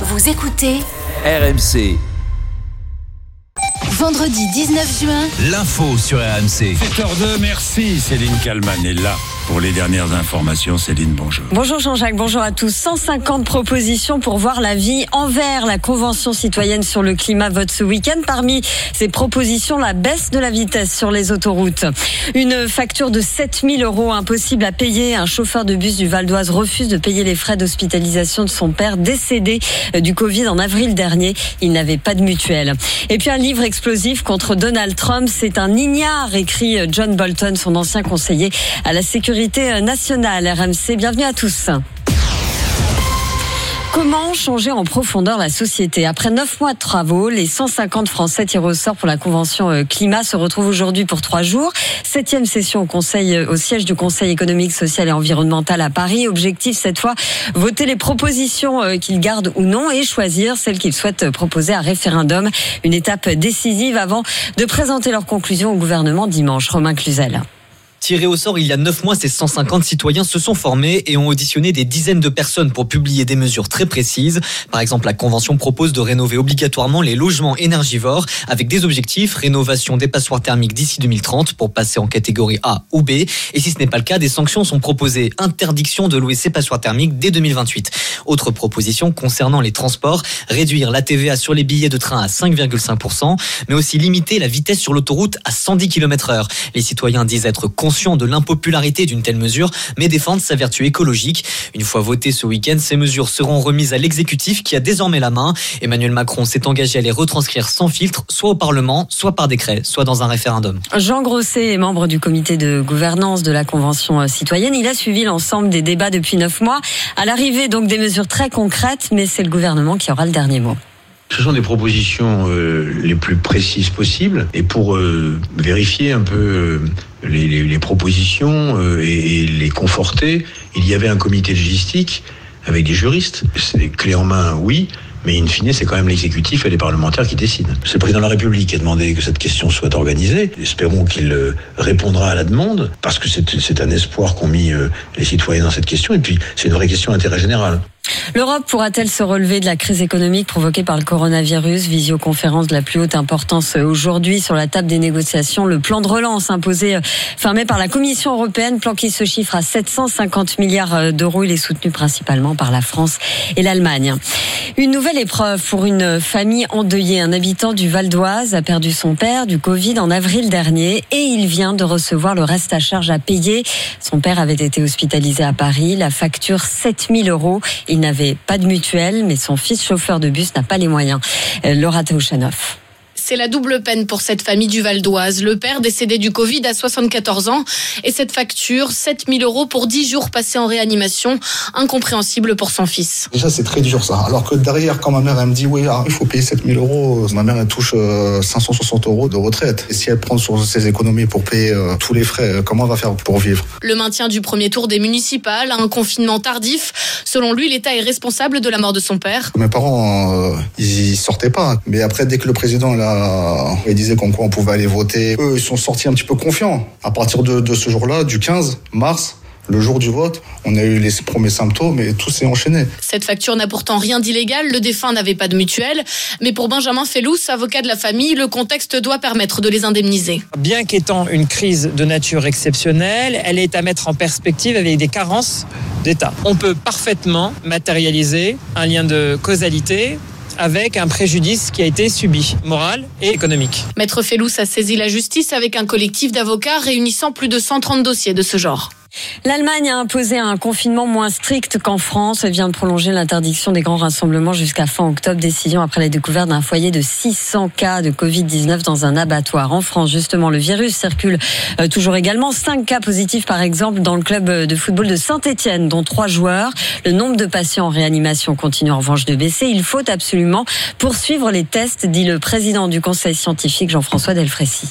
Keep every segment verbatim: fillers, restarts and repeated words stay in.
Vous écoutez R M C. Vendredi dix-neuf juin, L'info sur R M C. sept heures deux, merci Céline Kalman est là pour les dernières informations. Céline, bonjour. Bonjour Jean-Jacques, bonjour à tous. cent cinquante propositions pour voir la vie envers. La Convention citoyenne sur le climat vote ce week-end. Parmi ces propositions, la baisse de la vitesse sur les autoroutes. Une facture de sept mille euros impossible à payer. Un chauffeur de bus du Val d'Oise refuse de payer les frais d'hospitalisation de son père décédé du Covid en avril dernier. Il n'avait pas de mutuelle. Et puis un livre explosif contre Donald Trump. C'est un ignare, écrit John Bolton, son ancien conseiller à la sécurité nationale. R M C, bienvenue à tous. Comment changer en profondeur la société ? Après neuf mois de travaux, les cent cinquante Français tirés au sort pour la Convention climat se retrouvent aujourd'hui pour trois jours. Septième session au, conseil, au siège du Conseil économique, social et environnemental à Paris. Objectif cette fois, voter les propositions qu'ils gardent ou non et choisir celles qu'ils souhaitent proposer à référendum. Une étape décisive avant de présenter leurs conclusions au gouvernement dimanche. Romain Cluzel. Tirés au sort il y a neuf mois, ces cent cinquante citoyens se sont formés et ont auditionné des dizaines de personnes pour publier des mesures très précises. Par exemple, la Convention propose de rénover obligatoirement les logements énergivores avec des objectifs, rénovation des passoires thermiques d'ici deux mille trente pour passer en catégorie A ou B. Et si ce n'est pas le cas, des sanctions sont proposées. Interdiction de louer ces passoires thermiques dès deux mille vingt-huit. Autre proposition concernant les transports, réduire la T V A sur les billets de train à cinq virgule cinq pour cent, mais aussi limiter la vitesse sur l'autoroute à cent dix kilomètres heure. Les citoyens disent être conscients de l'impopularité d'une telle mesure, mais défendent sa vertu écologique. Une fois votées ce week-end, ces mesures seront remises à l'exécutif qui a désormais la main. Emmanuel Macron s'est engagé à les retranscrire sans filtre, soit au Parlement, soit par décret, soit dans un référendum. Jean Grosset est membre du comité de gouvernance de la Convention citoyenne. Il a suivi l'ensemble des débats depuis neuf mois. À l'arrivée, donc, des mesures très concrètes, mais c'est le gouvernement qui aura le dernier mot. Ce sont des propositions euh, les plus précises possibles. Et pour euh, vérifier un peu euh, les, les, les propositions euh, et, et les conforter, il y avait un comité logistique avec des juristes. C'est clé en main, oui. Mais in fine, c'est quand même l'exécutif et les parlementaires qui décident. C'est le président de la République qui a demandé que cette question soit organisée. Espérons qu'il répondra à la demande, parce que c'est, c'est un espoir qu'ont mis les citoyens dans cette question. Et puis, c'est une vraie question d'intérêt général. L'Europe pourra-t-elle se relever de la crise économique provoquée par le coronavirus ? Visioconférence de la plus haute importance aujourd'hui sur la table des négociations. Le plan de relance imposé, fermé par la Commission européenne, plan qui se chiffre à sept cent cinquante milliards d'euros. Il est soutenu principalement par la France et l'Allemagne. Une nouvelle épreuve pour une famille endeuillée. Un habitant du Val d'Oise a perdu son père du Covid en avril dernier et il vient de recevoir le reste à charge à payer. Son père avait été hospitalisé à Paris. La facture sept mille euros. Il n'avait pas de mutuelle, mais son fils chauffeur de bus n'a pas les moyens. Laura Taouchanoff. C'est la double peine pour cette famille du Val d'Oise. Le père décédé du Covid à soixante-quatorze ans et cette facture, sept mille euros pour dix jours passés en réanimation, incompréhensible pour son fils. Déjà, c'est très dur ça. Alors que derrière, quand ma mère elle me dit oui, ah, il faut payer sept mille euros, ma mère elle touche euh, cinq cent soixante euros de retraite. Et si elle prend sur ses économies pour payer euh, tous les frais, comment elle va faire pour vivre ? Le maintien du premier tour des municipales, un confinement tardif. Selon lui, l'État est responsable de la mort de son père. Mes parents, euh, ils sortaient pas. Mais après, dès que le président là, il disait qu'en quoi on pouvait aller voter. Eux, ils sont sortis un petit peu confiants. À partir de, de ce jour-là, du quinze mars, le jour du vote, on a eu les premiers symptômes et tout s'est enchaîné. Cette facture n'a pourtant rien d'illégal. Le défunt n'avait pas de mutuelle. Mais pour Benjamin Fellous, avocat de la famille, le contexte doit permettre de les indemniser. Bien qu'étant une crise de nature exceptionnelle, elle est à mettre en perspective avec des carences d'État. On peut parfaitement matérialiser un lien de causalité avec un préjudice qui a été subi, moral et économique. Maître Fellous a saisi la justice avec un collectif d'avocats réunissant plus de cent trente dossiers de ce genre. L'Allemagne a imposé un confinement moins strict qu'en France. Elle vient de prolonger l'interdiction des grands rassemblements jusqu'à fin octobre. Décision après la découverte d'un foyer de six cents cas de covid dix-neuf dans un abattoir. En France, justement, le virus circule euh, toujours également. Cinq cas positifs, par exemple, dans le club de football de Saint-Étienne, dont trois joueurs. Le nombre de patients en réanimation continue en revanche de baisser. Il faut absolument poursuivre les tests, dit le président du conseil scientifique, Jean-François Delfrécy.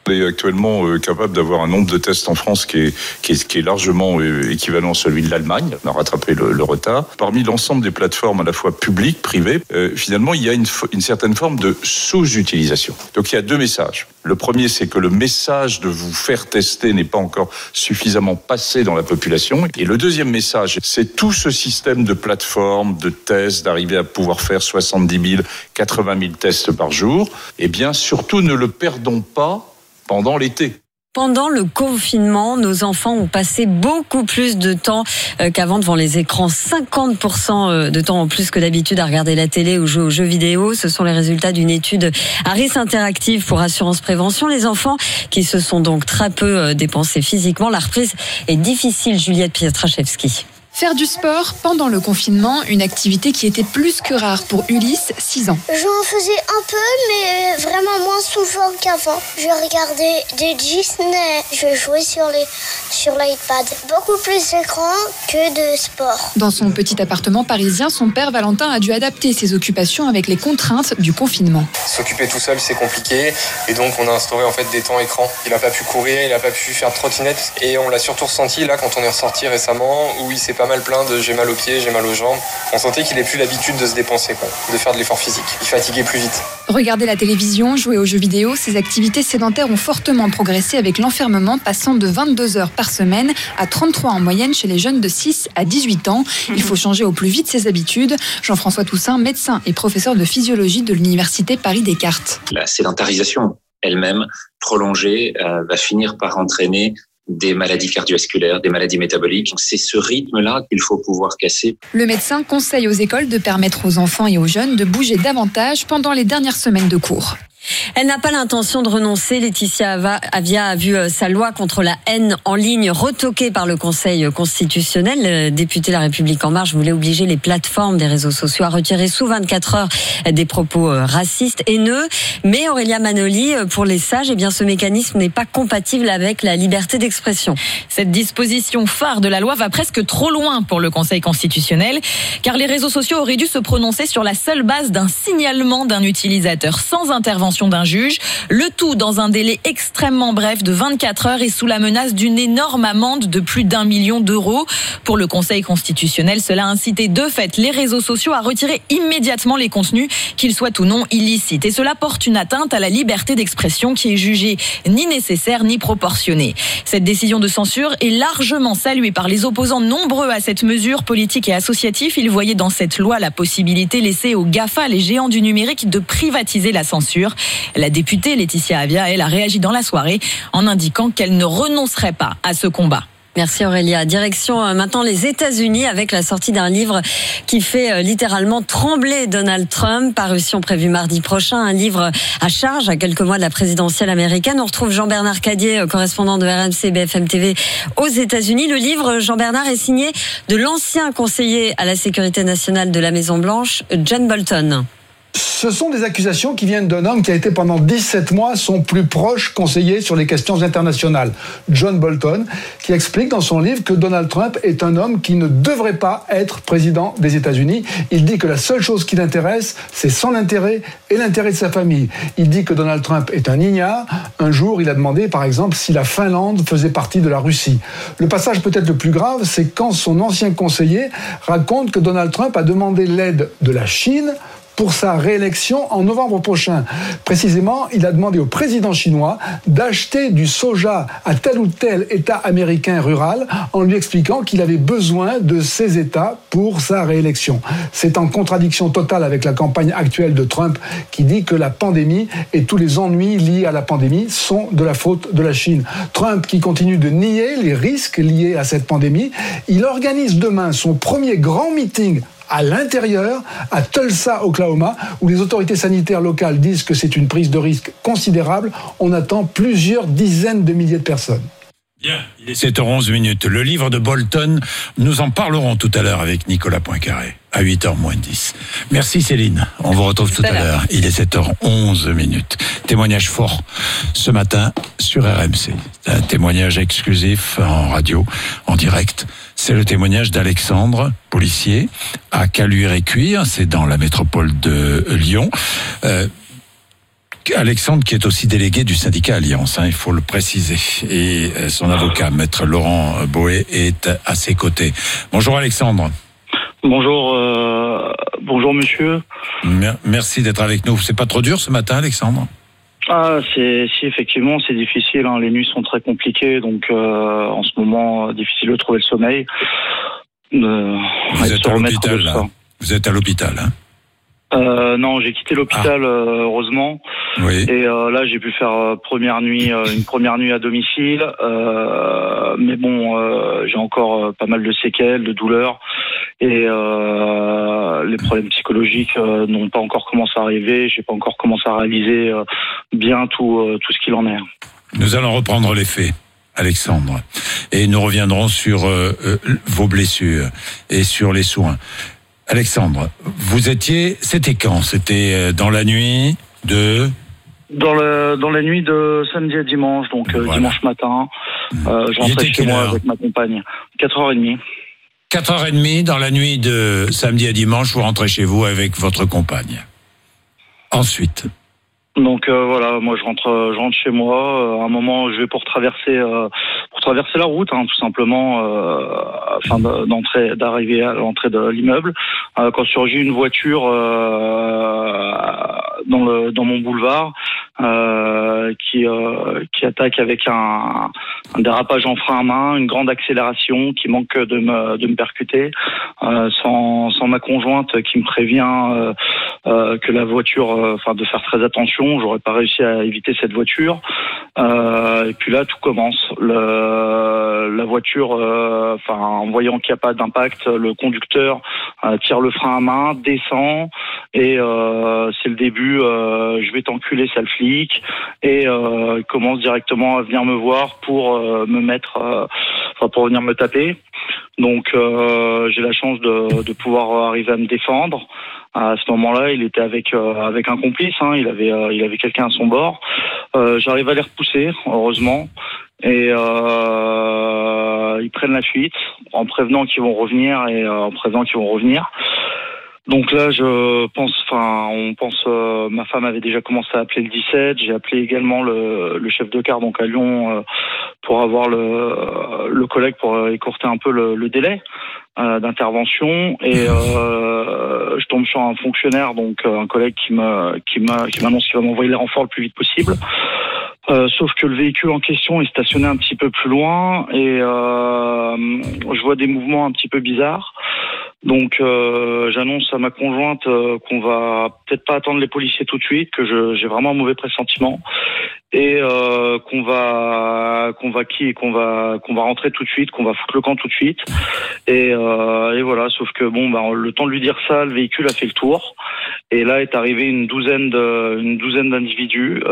On est actuellement euh, capable d'avoir un nombre de tests en France qui est, qui est, qui est largement euh, équivalent à celui de l'Allemagne. On a rattrapé le, le retard. Parmi l'ensemble des plateformes à la fois publiques, privées, euh, finalement, il y a une, une certaine forme de sous-utilisation. Donc il y a deux messages. Le premier, c'est que le message de vous faire tester n'est pas encore suffisamment passé dans la population. Et le deuxième message, c'est tout ce système de plateformes, de tests, d'arriver à pouvoir faire soixante-dix mille, quatre-vingt mille tests par jour. Eh bien, surtout, ne le perdons pas pendant l'été. Pendant le confinement, nos enfants ont passé beaucoup plus de temps qu'avant devant les écrans. cinquante pour cent de temps en plus que d'habitude à regarder la télé ou jouer aux jeux vidéo. Ce sont les résultats d'une étude Harris Interactive pour Assurance Prévention. Les enfants qui se sont donc très peu dépensés physiquement. La reprise est difficile, Juliette Pietraszewski. Faire du sport pendant le confinement, une activité qui était plus que rare pour Ulysse, six ans. J'en faisais un peu, mais vraiment moins souvent qu'avant. Je regardais des Disney, je jouais sur, les, sur l'iPad. Beaucoup plus d'écran que de sport. Dans son petit appartement parisien, son père Valentin a dû adapter ses occupations avec les contraintes du confinement. S'occuper tout seul, c'est compliqué, et donc on a instauré en fait des temps écran. Il n'a pas pu courir, il n'a pas pu faire de trottinette, et on l'a surtout ressenti là quand on est ressorti récemment, où il s'est pas mal plein de j'ai mal aux pieds, j'ai mal aux jambes. On sentait qu'il n'ait plus l'habitude de se dépenser, quoi, de faire de l'effort physique. Il fatiguait plus vite. Regarder la télévision, jouer aux jeux vidéo, ces activités sédentaires ont fortement progressé avec l'enfermement passant de vingt-deux heures par semaine à trente-trois en moyenne chez les jeunes de six à dix-huit ans. Il faut changer au plus vite ses habitudes. Jean-François Toussaint, médecin et professeur de physiologie de l'université Paris-Descartes. La sédentarisation elle-même prolongée euh, va finir par entraîner des maladies cardiovasculaires, des maladies métaboliques. C'est ce rythme-là qu'il faut pouvoir casser. Le médecin conseille aux écoles de permettre aux enfants et aux jeunes de bouger davantage pendant les dernières semaines de cours. Elle n'a pas l'intention de renoncer. Laetitia Avia a vu sa loi contre la haine en ligne retoquée par le Conseil constitutionnel. Le député La République En Marche voulait obliger les plateformes des réseaux sociaux à retirer sous vingt-quatre heures des propos racistes, haineux. Mais Aurélia Manoli, pour les sages, eh bien, ce mécanisme n'est pas compatible avec la liberté d'expression. Cette disposition phare de la loi va presque trop loin pour le Conseil constitutionnel, car les réseaux sociaux auraient dû se prononcer sur la seule base d'un signalement d'un utilisateur sans intervention d'un juge, le tout dans un délai extrêmement bref de vingt-quatre heures et sous la menace d'une énorme amende de plus d'un million d'euros. Pour le Conseil constitutionnel, cela a incité de fait les réseaux sociaux à retirer immédiatement les contenus, qu'ils soient ou non illicites. Et cela porte une atteinte à la liberté d'expression qui est jugée ni nécessaire ni proportionnée. Cette décision de censure est largement saluée par les opposants nombreux à cette mesure politique et associative. Ils voyaient dans cette loi la possibilité laissée aux GAFA, les géants du numérique, de privatiser la censure. La députée Laetitia Avia, elle, a réagi dans la soirée en indiquant qu'elle ne renoncerait pas à ce combat. Merci Aurélia. Direction maintenant les États-Unis avec la sortie d'un livre qui fait littéralement trembler Donald Trump. Parution prévue mardi prochain. Un livre à charge à quelques mois de la présidentielle américaine. On retrouve Jean-Bernard Cadier, correspondant de R M C B F M T V aux États-Unis. Le livre, Jean-Bernard, est signé de l'ancien conseiller à la sécurité nationale de la Maison-Blanche, John Bolton. Ce sont des accusations qui viennent d'un homme qui a été pendant dix-sept mois son plus proche conseiller sur les questions internationales, John Bolton, qui explique dans son livre que Donald Trump est un homme qui ne devrait pas être président des États-Unis. Il dit que la seule chose qui l'intéresse, c'est son intérêt et l'intérêt de sa famille. Il dit que Donald Trump est un ignare. Un jour, il a demandé, par exemple, si la Finlande faisait partie de la Russie. Le passage peut-être le plus grave, c'est quand son ancien conseiller raconte que Donald Trump a demandé l'aide de la Chine pour sa réélection en novembre prochain. Précisément, il a demandé au président chinois d'acheter du soja à tel ou tel État américain rural en lui expliquant qu'il avait besoin de ces États pour sa réélection. C'est en contradiction totale avec la campagne actuelle de Trump qui dit que la pandémie et tous les ennuis liés à la pandémie sont de la faute de la Chine. Trump qui continue de nier les risques liés à cette pandémie, il organise demain son premier grand meeting à l'intérieur, à Tulsa, Oklahoma, où les autorités sanitaires locales disent que c'est une prise de risque considérable. On attend plusieurs dizaines de milliers de personnes. Bien, il est sept heures onze minutes. Le livre de Bolton, nous en parlerons tout à l'heure avec Nicolas Poincaré, à huit heures moins dix. Merci Céline, on vous retrouve tout, tout à l'heure. l'heure. Il est sept heures onze minutes. Témoignage fort ce matin sur R M C. Un témoignage exclusif en radio, en direct. C'est le témoignage d'Alexandre, policier, à Caluire-et-Cuire, c'est dans la métropole de Lyon. Euh, Alexandre, qui est aussi délégué du syndicat Alliance, hein, il faut le préciser. Et son avocat, maître Laurent Boé, est à ses côtés. Bonjour Alexandre. Bonjour, euh, bonjour monsieur. Mer- merci d'être avec nous. C'est pas trop dur ce matin, Alexandre ? Ah, c'est si effectivement c'est difficile. Hein. Les nuits sont très compliquées, donc euh, en ce moment difficile de trouver le sommeil. Euh, Vous êtes à l'hôpital là. Vous êtes à l'hôpital, hein ? Euh, non, j'ai quitté l'hôpital ah. euh, heureusement. Oui. Et euh, là, j'ai pu faire euh, première nuit, euh, une première nuit à domicile. Euh, mais bon, euh, j'ai encore euh, pas mal de séquelles, de douleurs, et euh, les problèmes psychologiques euh, n'ont pas encore commencé à arriver. J'ai pas encore commencé à réaliser euh, bien tout euh, tout ce qu'il en est. Nous allons reprendre les faits, Alexandre, et nous reviendrons sur euh, euh, vos blessures et sur les soins. Alexandre, vous étiez, c'était quand ? C'était dans la nuit de... Dans, le, dans la nuit de samedi à dimanche, donc voilà. euh, dimanche matin. Euh, je rentrais chez moi avec ma compagne. quatre heures trente. quatre heures trente dans la nuit de samedi à dimanche, vous rentrez chez vous avec votre compagne. Ensuite... Donc euh, voilà, moi je rentre, je rentre chez moi. Euh, à un moment, je vais pour traverser, euh, pour traverser la route, hein, tout simplement, euh, afin d'entrer, d'arriver à l'entrée de l'immeuble. Euh, quand surgit une voiture euh, dans le, dans mon boulevard, euh, qui, euh, qui attaque avec un, un dérapage en frein à main, une grande accélération, qui manque de me, de me percuter, euh, sans, sans ma conjointe qui me prévient euh, euh, que la voiture, enfin, euh, de faire très attention. J'aurais pas réussi à éviter cette voiture. Euh, et puis là, tout commence. Le, la voiture, euh, enfin, en voyant qu'il n'y a pas d'impact, le conducteur euh, tire le frein à main, descend, et euh, c'est le début. Euh, je vais t'enculer, sale flic. Et euh, il commence directement à venir me voir pour euh, me mettre, euh, enfin, pour venir me taper. Donc, euh, j'ai la chance de, de pouvoir arriver à me défendre. À ce moment-là, il était avec euh, avec un complice. Hein, il avait euh, il avait quelqu'un à son bord. Euh, j'arrive à les repousser, heureusement, et euh, ils prennent la fuite en prévenant qu'ils vont revenir et euh, en prévenant qu'ils vont revenir. Donc là, je pense, enfin, on pense, euh, ma femme avait déjà commencé à appeler le dix-sept. J'ai appelé également le, le chef de car, donc à Lyon, euh, pour avoir le, le collègue pour écourter un peu le, le délai euh, d'intervention. Et euh, je tombe sur un fonctionnaire, donc un collègue qui me, qui m'a, qui m'annonce qu'il va m'envoyer les renforts le plus vite possible. Euh, sauf que le véhicule en question est stationné un petit peu plus loin et euh, je vois des mouvements un petit peu bizarres. Donc euh, j'annonce à ma conjointe euh, qu'on va peut-être pas attendre les policiers tout de suite, que je, j'ai vraiment un mauvais pressentiment et euh, qu'on va qu'on va qui qu'on va qu'on va rentrer tout de suite, qu'on va foutre le camp tout de suite. Et, euh, et voilà, sauf que bon, bah, le temps de lui dire ça, le véhicule a fait le tour. Et là est arrivé une douzaine de une douzaine d'individus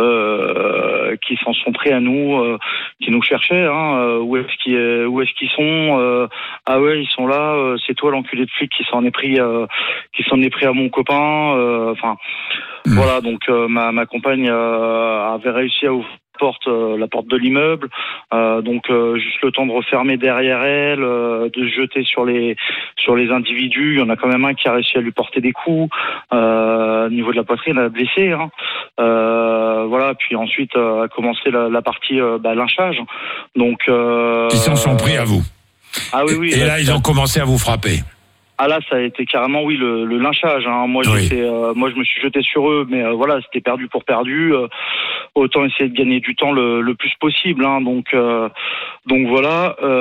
euh, qui s'en sont pris à nous, euh, qui nous cherchaient. Hein, euh, où est-ce qu'ils où est-ce qu'ils sont euh, Ah ouais, ils sont là. Euh, c'est toi l'enculé de flic qui s'en est pris euh, qui s'en est pris à mon copain. Enfin euh, mmh. voilà. Donc euh, ma ma compagne euh, avait réussi à ouvrir porte, euh, la porte de l'immeuble, euh, donc euh, juste le temps de refermer derrière elle, euh, de se jeter sur les sur les individus. Il y en a quand même un qui a réussi à lui porter des coups euh, au niveau de la poitrine, elle a blessé. Hein. Euh, voilà, puis ensuite euh, a commencé la, la partie euh, bah, lynchage. Donc euh, ils s'en sont pris à vous. Ah oui oui. Et là, là ils ont commencé à vous frapper. Ah là, ça a été carrément oui le, le lynchage. Hein. Moi, oui. j'étais, euh, moi, je me suis jeté sur eux, mais euh, voilà, c'était perdu pour perdu. Euh, autant essayer de gagner du temps le, le plus possible. Hein. Donc, euh, donc voilà. Il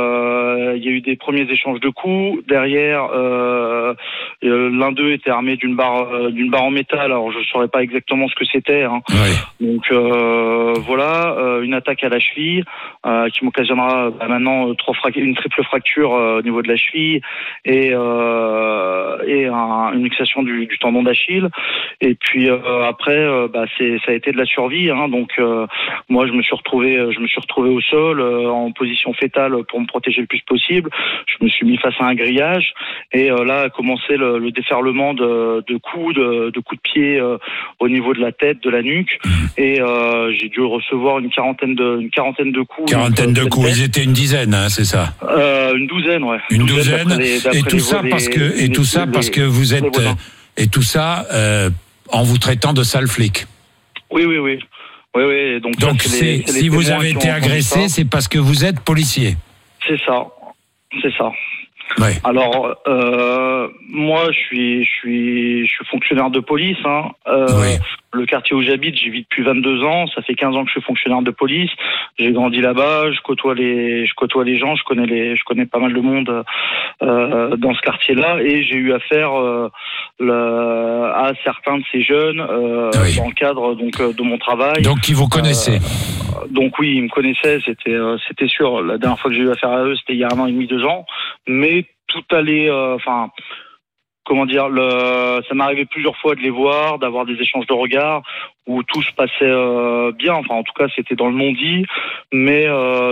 euh, y a eu des premiers échanges de coups. Derrière, euh, l'un d'eux était armé d'une barre, euh, d'une barre en métal. Alors, je saurais pas exactement ce que c'était. Hein. Oui. Donc euh, voilà, euh, une attaque à la cheville euh, qui m'occasionnera bah, maintenant trois frac- une triple fracture euh, au niveau de la cheville et euh, Euh, et un, une luxation du, du tendon d'Achille. Et puis euh, après, euh, bah, c'est, ça a été de la survie. Hein, donc euh, moi, je me suis retrouvé, je me suis retrouvé au sol euh, en position fétale pour me protéger le plus possible. Je me suis mis face à un grillage et euh, là a commencé le, le déferlement de, de coups, de, de coups de pied euh, au niveau de la tête, de la nuque. Et euh, j'ai dû recevoir une quarantaine de, une quarantaine de coups. Quarantaine de coups. Ils étaient une dizaine, hein, c'est ça. Euh, une douzaine, ouais. Une douzaine. douzaine les, et tout ça parce que et tout ça parce que vous êtes et tout ça euh, en vous traitant de sale flic. Oui, oui, oui. Oui, oui. Donc, Donc ça, c'est c'est, les, c'est les si vous témoins avez qui été ont entendu agressé, ça. c'est parce que vous êtes policier. C'est ça. C'est ça. Ouais. Alors, euh, moi, je suis, je suis, je suis fonctionnaire de police. Hein. Euh, Oui. Le quartier où j'habite, j'y vis depuis vingt-deux ans. Ça fait quinze ans que je suis fonctionnaire de police. J'ai grandi là-bas. Je côtoie les, je côtoie les gens. Je connais les, je connais pas mal de monde euh, dans ce quartier-là. Et j'ai eu affaire euh, le, à certains de ces jeunes euh, Oui. dans le cadre donc de mon travail. Donc qui vous connaissez. Euh, donc oui, ils me connaissaient. C'était, euh, c'était sûr. La dernière fois que j'ai eu affaire à eux, c'était il y a un an et demi, deux ans. Mais tout allait, enfin, euh, comment dire, le, ça m'arrivait plusieurs fois de les voir, d'avoir des échanges de regards où tout se passait euh, bien. Enfin, en tout cas, c'était dans le non-dit, mais euh,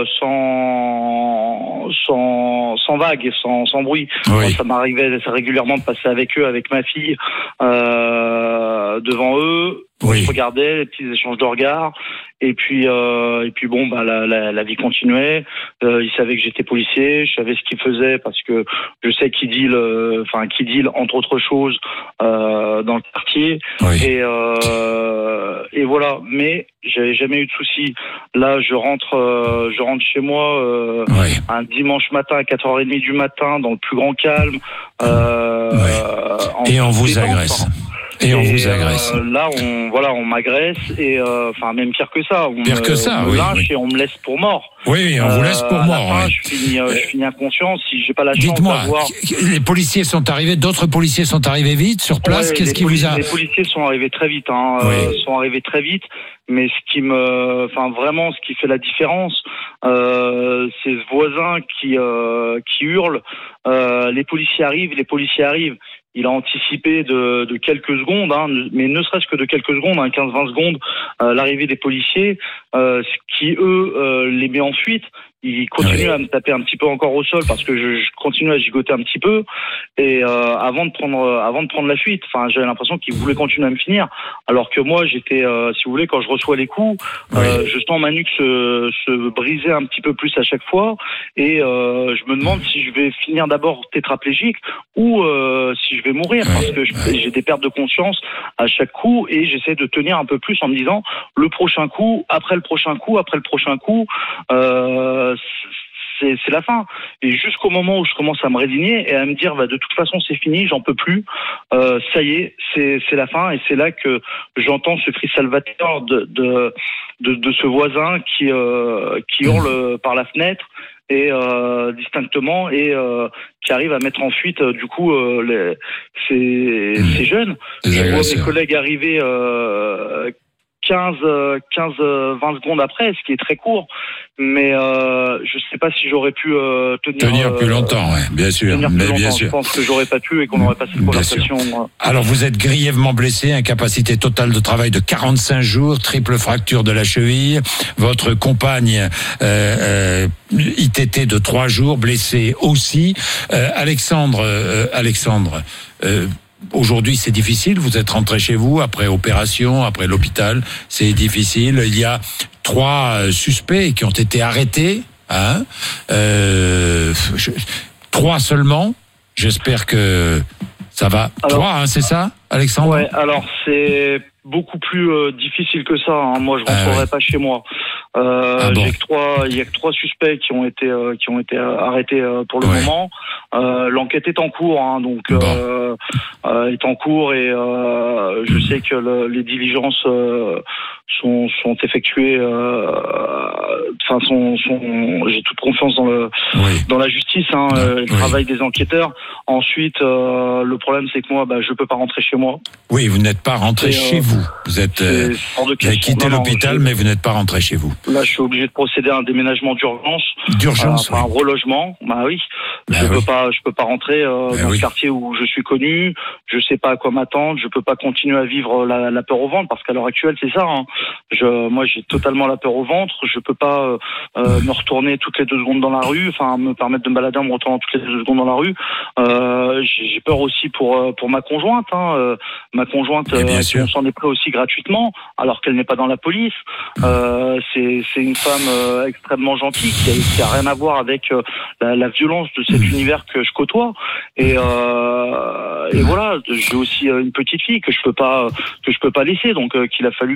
sans, sans, sans vague et sans, sans bruit. Oui. Ça m'arrivait régulièrement de passer avec eux, avec ma fille, euh, devant eux. Oui. Je regardais les petits échanges de regards. Et puis, euh, et puis bon, bah la, la, la vie continuait. Euh, ils savaient que j'étais policier, je savais ce qu'ils faisaient parce que je sais qu'ils deal, enfin qu'ils deal entre autres choses euh, dans le quartier. Oui. Et euh, et voilà. Mais j'avais jamais eu de soucis. Là, je rentre, euh, je rentre chez moi euh, Oui. un dimanche matin à quatre heures trente du matin dans le plus grand calme. Euh, Oui. Et on vous détente, agresse. hein. Et on vous agresse. Euh, là, on voilà, on m'agresse et enfin euh, même pire que ça. On Pire me, que ça, on me oui, lynche oui. et on me laisse pour mort. Oui, on vous laisse pour Euh, à la mort. fin, oui. Je finis, euh, je finis inconscient si j'ai pas la chance Dites-moi, d'avoir. les policiers sont arrivés, d'autres policiers sont arrivés vite sur place. Ouais, Qu'est-ce les qui poli- vous a Les policiers sont arrivés très vite, hein, Oui. euh, sont arrivés très vite. Mais ce qui me, enfin vraiment, ce qui fait la différence, euh, c'est ce voisin qui euh, qui hurle. Euh, les policiers arrivent, les policiers arrivent. Il a anticipé de, de quelques secondes, hein, mais ne serait-ce que de quelques secondes, hein, quinze vingt secondes, euh, l'arrivée des policiers, euh, ce qui eux euh, les met en fuite. Ils continuent Oui. à me taper un petit peu encore au sol parce que je, je continue à gigoter un petit peu et euh, avant de prendre avant de prendre la fuite. Enfin, j'avais l'impression qu'ils voulaient continuer à me finir, alors que moi j'étais, euh, si vous voulez, quand je reçois les coups, Oui. euh, je sens ma nuque se, se briser un petit peu plus à chaque fois et euh, je me demande si je vais finir d'abord tétraplégique ou euh, si je vais mourir parce que je, j'ai des pertes de conscience à chaque coup et j'essaie de tenir un peu plus en me disant le prochain coup, après le prochain coup, après le prochain coup. Euh, c'est, c'est la fin. Et jusqu'au moment où je commence à me résigner et à me dire, bah, de toute façon, c'est fini, j'en peux plus. Euh, ça y est, c'est, c'est la fin. Et c'est là que j'entends ce cri salvateur de, de, de, de ce voisin qui, euh, qui hurle par la fenêtre et euh, distinctement et euh, qui arrive à mettre en fuite euh, du coup euh, les, ces, ces jeunes. Je vois mes collègues arriver euh, quinze, quinze, vingt secondes après, ce qui est très court, mais euh, je sais pas si j'aurais pu euh, tenir, tenir plus euh, longtemps, ouais, bien sûr, tenir plus mais longtemps. bien sûr. Je pense que j'aurais pas pu et qu'on aurait passé cette Bien sûr. conversation. euh. Alors vous êtes grièvement blessé, incapacité totale de travail de quarante-cinq jours, triple fracture de la cheville. Votre compagne euh, euh, I T T de trois jours, blessée aussi. Euh, Alexandre, euh, Alexandre. Euh, Aujourd'hui, c'est difficile. Vous êtes rentré chez vous après opération, après l'hôpital. C'est difficile. Il y a trois suspects qui ont été arrêtés. Hein euh, je, trois seulement. J'espère que ça va. Alors, trois, hein, c'est ça, Alexandre? Ouais. Alors c'est beaucoup plus euh, difficile que ça. Hein. Moi, je rentrerai ah, ouais. pas chez moi. Euh, ah bon. J'ai que trois, il y a que trois suspects qui ont été euh, qui ont été arrêtés euh, pour le ouais. moment. Euh, L'enquête est en cours, hein, donc bon. euh, euh, est en cours et euh, je sais que le, les diligences euh, sont sont effectuées. Enfin, euh, sont, sont j'ai toute confiance dans le oui. dans la justice, hein, ah, le oui. travail des enquêteurs. Ensuite, euh, le problème c'est que moi, bah, je peux pas rentrer chez moi. Oui, vous n'êtes pas rentré et, chez euh, vous. Vous êtes, euh, vous avez quitté l'hôpital, mais vous n'êtes pas rentré chez vous. Là, je suis obligé de procéder à un déménagement d'urgence. D'urgence, euh, enfin, oui. un relogement. Bah oui. Bah je oui. peux pas, je peux pas rentrer euh, bah dans oui. le quartier où je suis connu. Je sais pas à quoi m'attendre. Je peux pas continuer à vivre la, la peur au ventre parce qu'à l'heure actuelle, c'est ça. Hein. Je, moi, j'ai totalement la peur au ventre. Je peux pas euh, euh, me retourner toutes les deux secondes dans la rue. Enfin, me permettre de me balader en me retournant toutes les deux secondes dans la rue. Euh, j'ai, j'ai peur aussi pour pour ma conjointe. Hein. Euh, ma conjointe, bien euh, sûr. on s'en est pris aussi gratuitement, alors qu'elle n'est pas dans la police. Euh, c'est, c'est une femme euh, extrêmement gentille qui a, qui a rien à voir avec euh, la, la violence de cet univers que je côtoie. Et, euh, et voilà, j'ai aussi euh, une petite fille que je peux pas que je peux pas laisser, donc euh, qu'il a fallu que je vois pour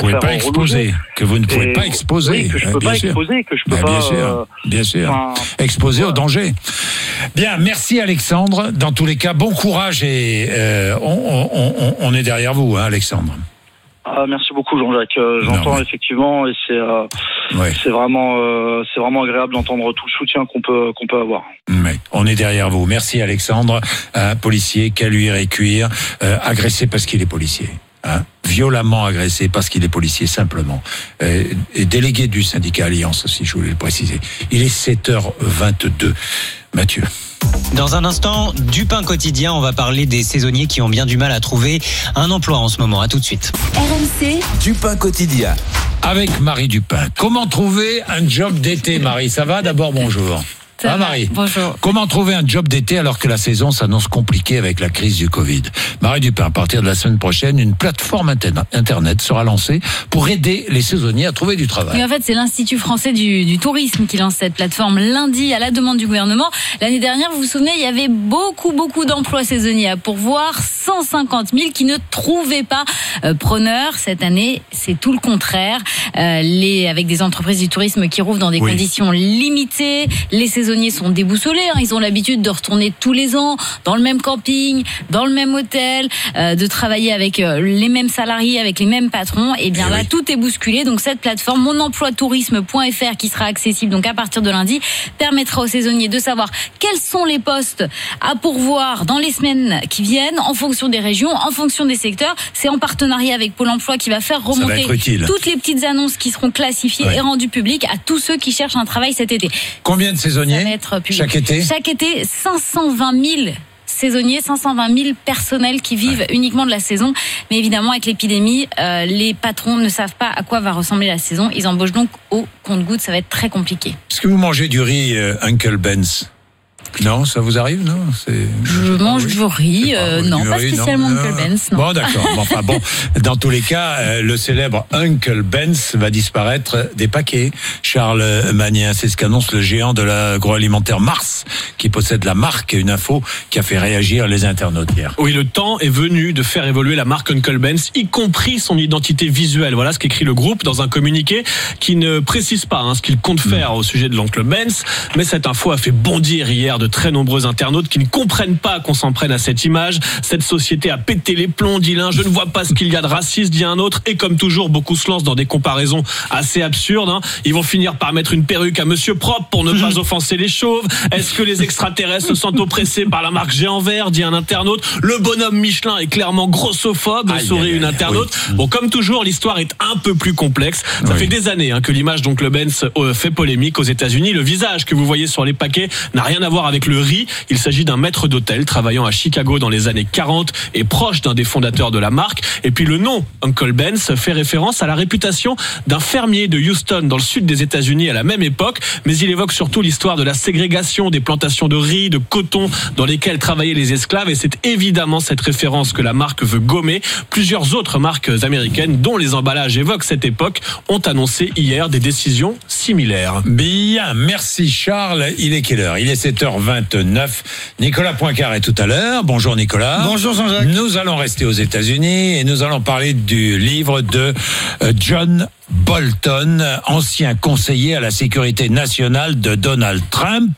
pouvez pas exposer, que vous ne pouvez Et, pas exposer. Oui, que je peux bien pas sûr. exposer, que je peux Ben, pas. bien sûr, euh, bien sûr. enfin, Exposer voilà. au danger. Bien, merci Alexandre. Dans tous les cas, bon courage et euh, on, on, on, on est derrière vous, hein, Alexandre. Ah, merci beaucoup Jean-Jacques. Euh, J'entends mais... effectivement et c'est euh, ouais. c'est vraiment euh, c'est vraiment agréable d'entendre tout le soutien qu'on peut qu'on peut avoir. Mais on est derrière vous. Merci Alexandre, un policier caluire et cuire, euh, agressé parce qu'il est policier. Hein, violemment agressé parce qu'il est policier simplement, euh, et délégué du syndicat Alliance aussi, je voulais le préciser. Il est sept heures vingt-deux. Mathieu. Dans un instant, du pain quotidien, on va parler des saisonniers qui ont bien du mal à trouver un emploi en ce moment. À tout de suite. R M C, du pain quotidien. Avec Marie Dupin. Comment trouver un job d'été, Marie? Ça va? D'abord, bonjour. Ah, Marie. Bonjour. Comment trouver un job d'été alors que la saison s'annonce compliquée avec la crise du Covid? Marie Dupin, à partir de la semaine prochaine, une plateforme internet sera lancée pour aider les saisonniers à trouver du travail. Oui, en fait, c'est l'Institut français du, du tourisme qui lance cette plateforme lundi à la demande du gouvernement. L'année dernière, vous vous souvenez, il y avait beaucoup, beaucoup d'emplois saisonniers à pourvoir, cent cinquante mille qui ne trouvaient pas euh, preneurs. Cette année, c'est tout le contraire. Euh, les, avec des entreprises du tourisme qui rouvrent dans des oui. conditions limitées, les saisonniers sont déboussolés, hein. Ils ont l'habitude de retourner tous les ans dans le même camping, dans le même hôtel, euh, de travailler avec euh, les mêmes salariés, avec les mêmes patrons. Et bien et là, oui. tout est bousculé. Donc cette plateforme, mon emploi tourisme point f r, qui sera accessible donc à partir de lundi, permettra aux saisonniers de savoir quels sont les postes à pourvoir dans les semaines qui viennent, en fonction des régions, en fonction des secteurs. C'est en partenariat avec Pôle emploi qui va faire remonter va toutes les petites annonces qui seront classifiées ouais. et rendues publiques à tous ceux qui cherchent un travail cet été. Combien de saisonniers chaque été? Chaque été, cinq cent vingt mille saisonniers, cinq cent vingt mille personnels qui vivent ouais. uniquement de la saison. Mais évidemment, avec l'épidémie, euh, les patrons ne savent pas à quoi va ressembler la saison. Ils embauchent donc au compte-gouttes. Ça va être très compliqué. Est-ce que vous mangez du riz euh, Uncle Ben's? Non, ça vous arrive, non? C'est... Je mange du riz, euh, pas, non, pas riz, spécialement non, Uncle Ben's. Non. Bon, d'accord. Bon, enfin, bon, dans tous les cas, euh, le célèbre Uncle Ben's va disparaître des paquets. Charles Magnien, c'est ce qu'annonce le géant de l'agroalimentaire Mars, qui possède la marque, une info qui a fait réagir les internautes hier. Oui, le temps est venu de faire évoluer la marque Uncle Ben's, y compris son identité visuelle. Voilà ce qu'écrit le groupe dans un communiqué qui ne précise pas hein, ce qu'il compte faire mmh. au sujet de l'Uncle Ben's, mais cette info a fait bondir hier de très nombreux internautes qui ne comprennent pas qu'on s'en prenne à cette image. Cette société a pété les plombs, dit l'un. Je ne vois pas ce qu'il y a de raciste, dit un autre. Et comme toujours, beaucoup se lancent dans des comparaisons assez absurdes. Hein. Ils vont finir par mettre une perruque à Monsieur Propre pour ne pas offenser les chauves. Est-ce que les extraterrestres se sentent oppressés par la marque Géant Vert, dit un internaute. Le bonhomme Michelin est clairement grossophobe, aïe, sourit aïe, une internaute. Oui. Bon, comme toujours, l'histoire est un peu plus complexe. Ça oui. fait des années hein, que l'image d'Oncle Ben's euh, fait polémique aux États-Unis. Le visage que vous voyez sur les paquets n'a rien à voir avec le riz. Il s'agit d'un maître d'hôtel travaillant à Chicago dans les années quarante et proche d'un des fondateurs de la marque. Et puis le nom Uncle Ben's fait référence à la réputation d'un fermier de Houston dans le sud des États-Unis à la même époque, mais il évoque surtout l'histoire de la ségrégation des plantations de riz, de coton dans lesquelles travaillaient les esclaves, et c'est évidemment cette référence que la marque veut gommer. Plusieurs autres marques américaines dont les emballages évoquent cette époque ont annoncé hier des décisions similaires. Bien, merci Charles. Il est quelle heure? Il est sept heures vingt-neuf. Nicolas Poincaré tout à l'heure. Bonjour Nicolas. Bonjour Jean-Jacques. Nous allons rester aux États-Unis et nous allons parler du livre de John Bolton, ancien conseiller à la sécurité nationale de Donald Trump,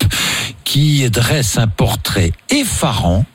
qui dresse un portrait effarant,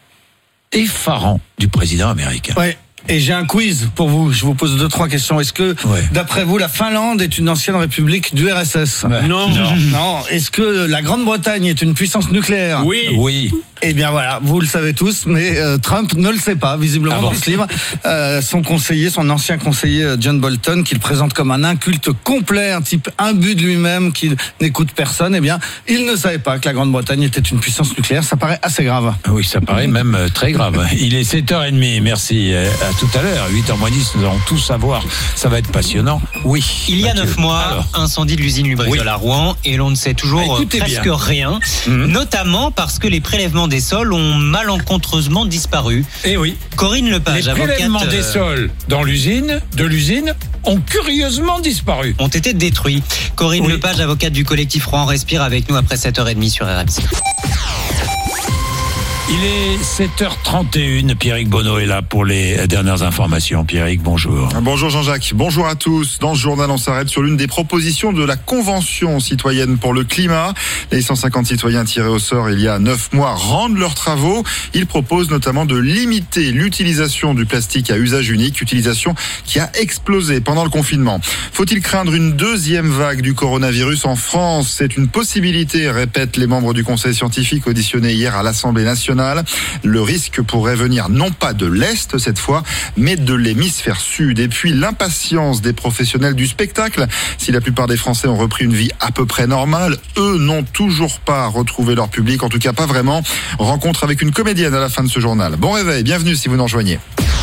effarant du président américain. Ouais. Et j'ai un quiz pour vous. Je vous pose deux, trois questions. Est-ce que, ouais. d'après vous, la Finlande est une ancienne république du R S S? ouais. Non. non. Non. Est-ce que la Grande-Bretagne est une puissance nucléaire? Oui. Oui. Eh bien voilà, vous le savez tous, mais euh, Trump ne le sait pas, visiblement, ah bon. dans ce livre. Euh, son conseiller, son ancien conseiller John Bolton, qu'il présente comme un inculte complet, un type imbu de lui-même, qui n'écoute personne, eh bien, il ne savait pas que la Grande-Bretagne était une puissance nucléaire. Ça paraît assez grave. Oui, ça paraît même euh, très grave. Il est sept heures trente, merci. Euh, à tout à l'heure, huit heures moins dix, nous allons tout savoir. Ça va être passionnant. Oui. Il y a neuf mois, Alors. incendie de l'usine Lubrizol oui. à Rouen, et l'on ne sait toujours ah, presque bien. rien, mmh. notamment parce que les prélèvements des sols ont malencontreusement disparu. Eh oui. Corinne Lepage, les avocate... Les prélèvements des sols dans l'usine, de l'usine, ont curieusement disparu. Ont été détruits. Corinne oui. Lepage, avocate du collectif Rouen Respire, avec nous après sept heures trente sur R M C. Il est sept heures trente et une. Pierrick Bonneau est là pour les dernières informations. Pierrick, bonjour. Bonjour Jean-Jacques. Bonjour à tous. Dans ce journal, on s'arrête sur l'une des propositions de la Convention citoyenne pour le climat. Les cent cinquante citoyens tirés au sort il y a neuf mois rendent leurs travaux. Ils proposent notamment de limiter l'utilisation du plastique à usage unique, utilisation qui a explosé pendant le confinement. Faut-il craindre une deuxième vague du coronavirus en France? C'est une possibilité, répètent les membres du Conseil scientifique auditionnés hier à l'Assemblée nationale. Le risque pourrait venir non pas de l'Est cette fois, mais de l'hémisphère sud. Et puis l'impatience des professionnels du spectacle. Si la plupart des Français ont repris une vie à peu près normale, eux n'ont toujours pas retrouvé leur public, en tout cas pas vraiment. Rencontre avec une comédienne à la fin de ce journal. Bon réveil, bienvenue si vous nous rejoignez.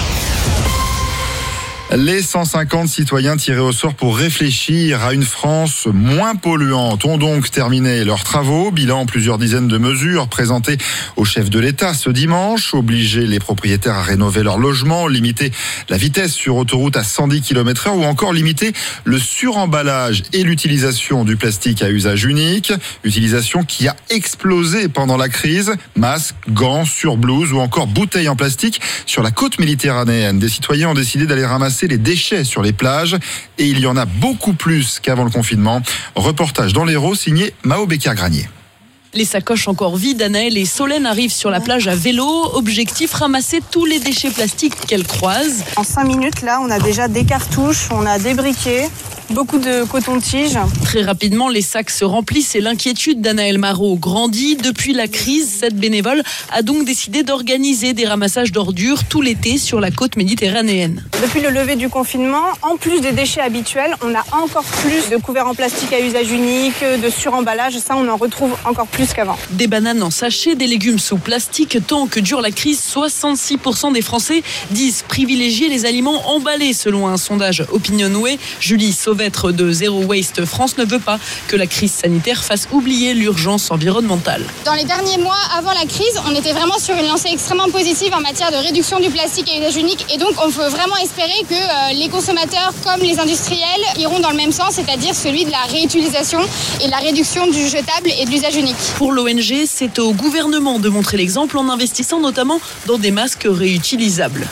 Les cent cinquante citoyens tirés au sort pour réfléchir à une France moins polluante ont donc terminé leurs travaux. Bilan, plusieurs dizaines de mesures présentées au chef de l'État ce dimanche. Obliger les propriétaires à rénover leur logement, limiter la vitesse sur autoroute à cent dix kilomètres heure ou encore limiter le suremballage et l'utilisation du plastique à usage unique. Utilisation qui a explosé pendant la crise. Masques, gants, surblouses ou encore bouteilles en plastique sur la côte méditerranéenne. Des citoyens ont décidé d'aller ramasser les déchets sur les plages et il y en a beaucoup plus qu'avant le confinement. Reportage dans l'Hérault signé Mao Becker-Granier. Les sacoches encore vides, Anaël et Solène arrivent sur la plage à vélo. Objectif, ramasser tous les déchets plastiques qu'elles croisent. En cinq minutes, là, on a déjà des cartouches, on a des briquets, beaucoup de coton-tige. Très rapidement, les sacs se remplissent et l'inquiétude d'Anaël Marot grandit. Depuis la crise, cette bénévole a donc décidé d'organiser des ramassages d'ordures tout l'été sur la côte méditerranéenne. Depuis le lever du confinement, en plus des déchets habituels, on a encore plus de couverts en plastique à usage unique, de suremballage. Ça, on en retrouve encore plus qu'avant. Des bananes en sachet, des légumes sous plastique. Tant que dure la crise, soixante-six pour cent des Français disent privilégier les aliments emballés, selon un sondage Opinionway. Julie Sauvêtre de Zero Waste France ne veut pas que la crise sanitaire fasse oublier l'urgence environnementale. Dans les derniers mois, avant la crise, on était vraiment sur une lancée extrêmement positive en matière de réduction du plastique à usage unique. Et donc, on peut vraiment espérer que euh, les consommateurs comme les industriels iront dans le même sens, c'est-à-dire celui de la réutilisation et de la réduction du jetable et de l'usage unique. Pour l'O N G, c'est au gouvernement de montrer l'exemple en investissant notamment dans des masques réutilisables.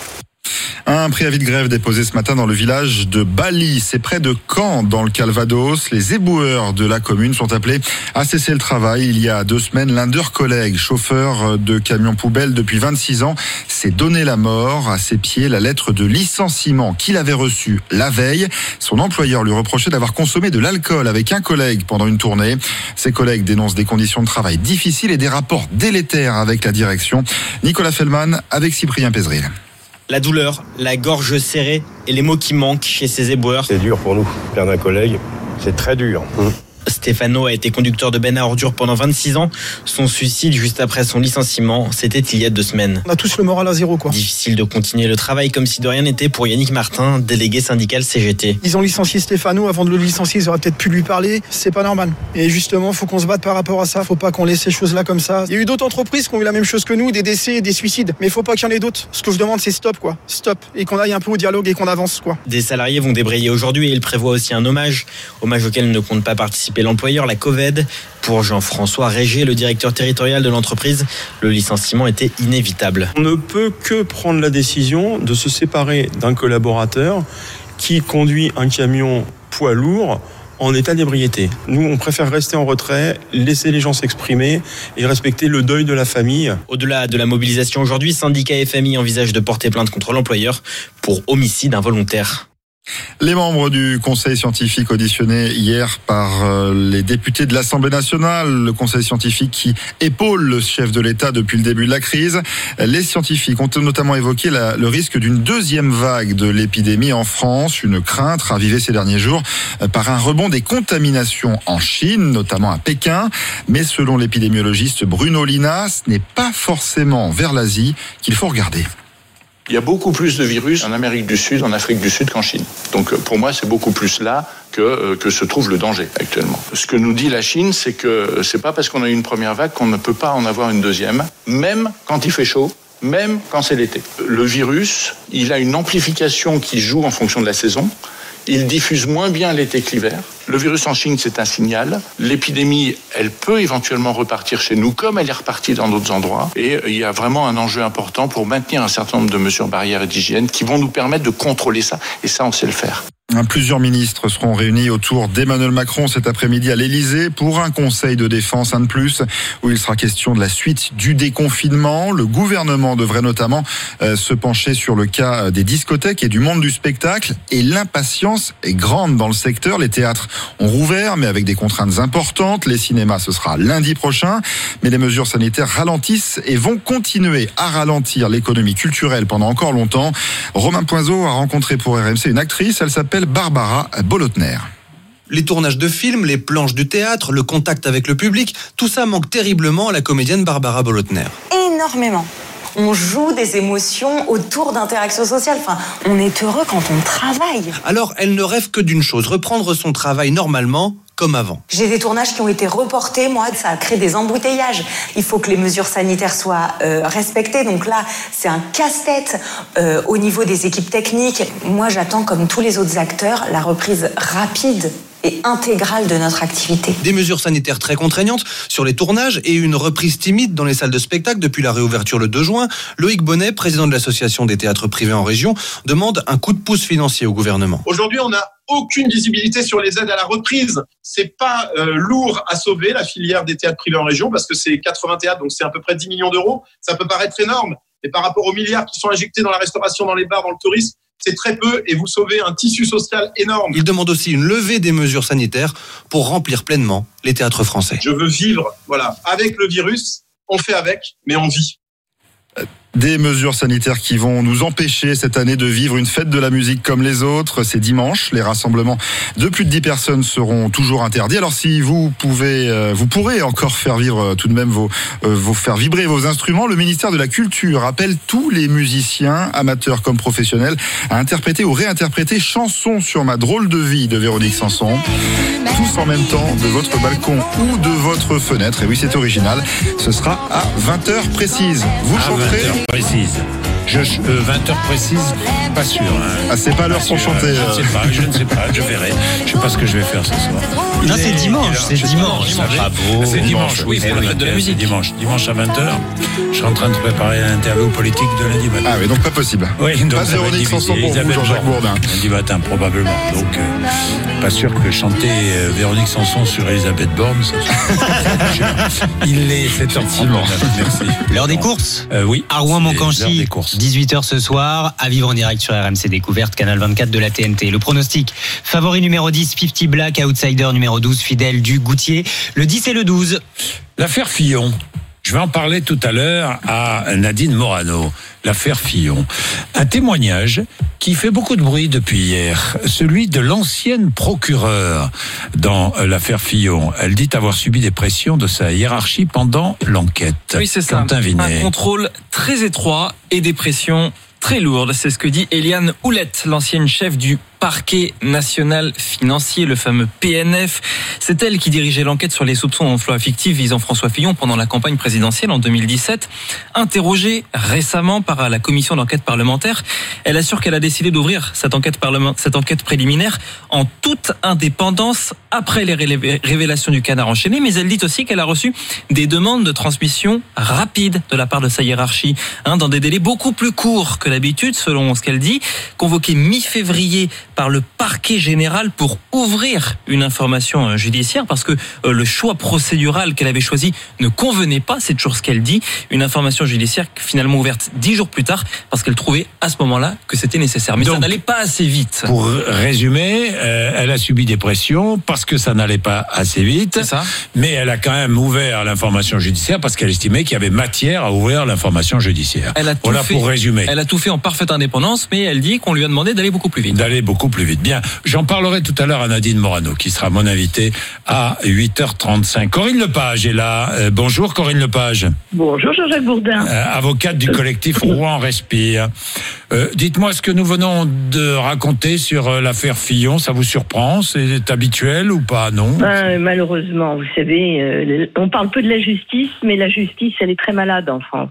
Un préavis de grève déposé ce matin dans le village de Bali, c'est près de Caen, dans le Calvados. Les éboueurs de la commune sont appelés à cesser le travail. Il y a deux semaines, l'un de leurs collègues, chauffeur de camion poubelle depuis vingt-six ans, s'est donné la mort. À ses pieds, la lettre de licenciement qu'il avait reçue la veille. Son employeur lui reprochait d'avoir consommé de l'alcool avec un collègue pendant une tournée. Ses collègues dénoncent des conditions de travail difficiles et des rapports délétères avec la direction. Nicolas Fellman avec Cyprien Pézeril. La douleur, la gorge serrée et les mots qui manquent chez ces éboueurs. C'est dur pour nous, perdre un collègue, c'est très dur. Mmh. Stéphano a été conducteur de benne à ordures pendant vingt-six ans. Son suicide juste après son licenciement, c'était il y a deux semaines. On a tous le moral à zéro, quoi. Difficile de continuer le travail comme si de rien n'était pour Yannick Martin, délégué syndical C G T. Ils ont licencié Stéphano, avant de le licencier, ils auraient peut-être pu lui parler. C'est pas normal. Et justement, faut qu'on se batte par rapport à ça. Faut pas qu'on laisse ces choses-là comme ça. Il y a eu d'autres entreprises qui ont eu la même chose que nous, des décès et des suicides. Mais faut pas qu'il y en ait d'autres. Ce que je demande, c'est stop, quoi. Stop. Et qu'on aille un peu au dialogue et qu'on avance, quoi. Des salariés vont débrayer aujourd'hui et il prévoit aussi un hommage. Hommage auquel ne compte pas participer l'employeur, la Covid. Pour Jean-François Régé, le directeur territorial de l'entreprise, le licenciement était inévitable. On ne peut que prendre la décision de se séparer d'un collaborateur qui conduit un camion poids lourd en état d'ébriété. Nous, on préfère rester en retrait, laisser les gens s'exprimer et respecter le deuil de la famille. Au-delà de la mobilisation aujourd'hui, syndicats F M I envisagent de porter plainte contre l'employeur pour homicide involontaire. Les membres du Conseil scientifique auditionnés hier par les députés de l'Assemblée nationale, le Conseil scientifique qui épaule le chef de l'État depuis le début de la crise. Les scientifiques ont notamment évoqué la, le risque d'une deuxième vague de l'épidémie en France, une crainte ravivée ces derniers jours par un rebond des contaminations en Chine, notamment à Pékin. Mais selon l'épidémiologiste Bruno Lina, ce n'est pas forcément vers l'Asie qu'il faut regarder. Il y a beaucoup plus de virus en Amérique du Sud, en Afrique du Sud qu'en Chine. Donc pour moi, c'est beaucoup plus là que, que se trouve le danger actuellement. Ce que nous dit la Chine, c'est que c'est pas parce qu'on a eu une première vague qu'on ne peut pas en avoir une deuxième, même quand il fait chaud, même quand c'est l'été. Le virus, il a une amplification qui joue en fonction de la saison. il diffuse moins bien l'été que l'hiver. Le virus en Chine, c'est un signal. L'épidémie, elle peut éventuellement repartir chez nous, comme elle est repartie dans d'autres endroits. Et il y a vraiment un enjeu important pour maintenir un certain nombre de mesures barrières et d'hygiène qui vont nous permettre de contrôler ça. Et ça, on sait le faire. Plusieurs ministres seront réunis autour d'Emmanuel Macron cet après-midi à l'Élysée pour un conseil de défense, un de plus, où il sera question de la suite du déconfinement. Le gouvernement devrait notamment euh, se pencher sur le cas des discothèques et du monde du spectacle. Et l'impatience est grande dans le secteur. Les théâtres ont rouvert, mais avec des contraintes importantes. Les cinémas, ce sera lundi prochain. Mais les mesures sanitaires ralentissent et vont continuer à ralentir l'économie culturelle pendant encore longtemps. Romain Poinzeau a rencontré pour R M C une actrice. Elle s'appelle Barbara Bolotner. Les tournages de films, les planches du théâtre, le contact avec le public, tout ça manque terriblement à la comédienne Barbara Bolotner. Énormément. On joue des émotions autour d'interactions sociales. Enfin, on est heureux quand on travaille. Alors, elle ne rêve que d'une chose, reprendre son travail normalement, comme avant. J'ai des tournages qui ont été reportés, moi, ça a créé des embouteillages. Il faut que les mesures sanitaires soient euh, respectées. Donc là, c'est un casse-tête euh, au niveau des équipes techniques. Moi, j'attends, comme tous les autres acteurs, la reprise rapide et intégrale de notre activité. Des mesures sanitaires très contraignantes sur les tournages et une reprise timide dans les salles de spectacle depuis la réouverture le deux juin. Loïc Bonnet, président de l'association des théâtres privés en région, demande un coup de pouce financier au gouvernement. Aujourd'hui, on n'a aucune visibilité sur les aides à la reprise. C'est pas euh, lourd à sauver, la filière des théâtres privés en région, parce que c'est quatre-vingts théâtres, donc c'est à peu près dix millions d'euros. Ça peut paraître énorme, mais par rapport aux milliards qui sont injectés dans la restauration, dans les bars, dans le tourisme, c'est très peu et vous sauvez un tissu social énorme. Il demande aussi une levée des mesures sanitaires pour remplir pleinement les théâtres français. Je veux vivre, voilà, avec le virus, on fait avec, mais on vit. Des mesures sanitaires qui vont nous empêcher cette année de vivre une fête de la musique comme les autres. C'est dimanche. Les rassemblements de plus de dix personnes seront toujours interdits. Alors si vous pouvez, vous pourrez encore faire vivre tout de même vos, vos faire vibrer vos instruments, le ministère de la Culture appelle tous les musiciens, amateurs comme professionnels, à interpréter ou réinterpréter Chansons sur ma drôle de vie de Véronique Sanson. Tous en même temps, de votre balcon ou de votre fenêtre. Et oui, c'est original. Ce sera à vingt heures précises. Vous chanterez précise. Je, euh, vingt heures précises, pas sûr. Hein. Ah, c'est pas l'heure pour chanter. Euh, je ne sais pas, je ne sais pas, je verrai. Je sais pas ce que je vais faire ce soir. Non, c'est dimanche, c'est dimanche. Bravo. C'est dimanche, oui, pour la fête de la musique. Dimanche, dimanche à vingt heures. Je suis en train de préparer l'interview politique de lundi matin. Ah oui, donc pas possible. Oui, donc pas Véronique Sanson pour vous, Jean-Jacques Bourdin. Lundi matin, probablement. Donc, euh, pas sûr que chanter euh, Véronique Sanson sur Elisabeth Borne, ça il est sept heures trente-neuf, merci. L'heure des courses euh, Oui. À Rouen-Montcancy, dix-huit heures ce soir, à vivre en direct sur R M C Découverte, canal vingt-quatre de la T N T. Le pronostic, favori numéro dix, cinquante Black, outsider numéro douze, Fidèle du Goutier. Le dix et le douze. L'affaire Fillon. Je vais en parler tout à l'heure à Nadine Morano. L'affaire Fillon. Un témoignage qui fait beaucoup de bruit depuis hier. Celui de l'ancienne procureure dans l'affaire Fillon. Elle dit avoir subi des pressions de sa hiérarchie pendant l'enquête. Oui, c'est ça. Quentin Vinet. Un contrôle très étroit et des pressions très lourdes. C'est ce que dit Eliane Houlette, l'ancienne chef du parquet national financier, le fameux P N F. C'est elle qui dirigeait l'enquête sur les soupçons d'emploi fictif visant François Fillon pendant la campagne présidentielle en deux mille dix-sept. Interrogée récemment par la commission d'enquête parlementaire, elle assure qu'elle a décidé d'ouvrir cette enquête, parlement, cette enquête préliminaire en toute indépendance après les révélations du canard enchaîné, mais elle dit aussi qu'elle a reçu des demandes de transmission rapide de la part de sa hiérarchie, hein, dans des délais beaucoup plus courts que d'habitude, selon ce qu'elle dit, convoquée mi-février par le parquet général pour ouvrir une information judiciaire parce que le choix procédural qu'elle avait choisi ne convenait pas, c'est toujours ce qu'elle dit, une information judiciaire finalement ouverte dix jours plus tard parce qu'elle trouvait à ce moment-là que c'était nécessaire. Mais donc, ça n'allait pas assez vite. Pour résumer, euh, elle a subi des pressions parce que ça n'allait pas assez vite, c'est ça. Mais elle a quand même ouvert l'information judiciaire parce qu'elle estimait qu'il y avait matière à ouvrir l'information judiciaire. Elle a tout voilà fait, pour résumer. Elle a tout fait en parfaite indépendance, mais elle dit qu'on lui a demandé d'aller beaucoup plus vite. D'aller beaucoup plus vite. Bien, j'en parlerai tout à l'heure à Nadine Morano, qui sera mon invitée à huit heures trente-cinq. Corinne Lepage est là. Euh, bonjour Corinne Lepage. Bonjour Jean-Jacques Bourdin. Euh, avocate du collectif Rouen Respire. Euh, dites-moi ce que nous venons de raconter sur euh, l'affaire Fillon. Ça vous surprend? C'est habituel ou pas? Non. Ben, malheureusement, vous savez, euh, on parle peu de la justice, mais la justice, elle est très malade en France.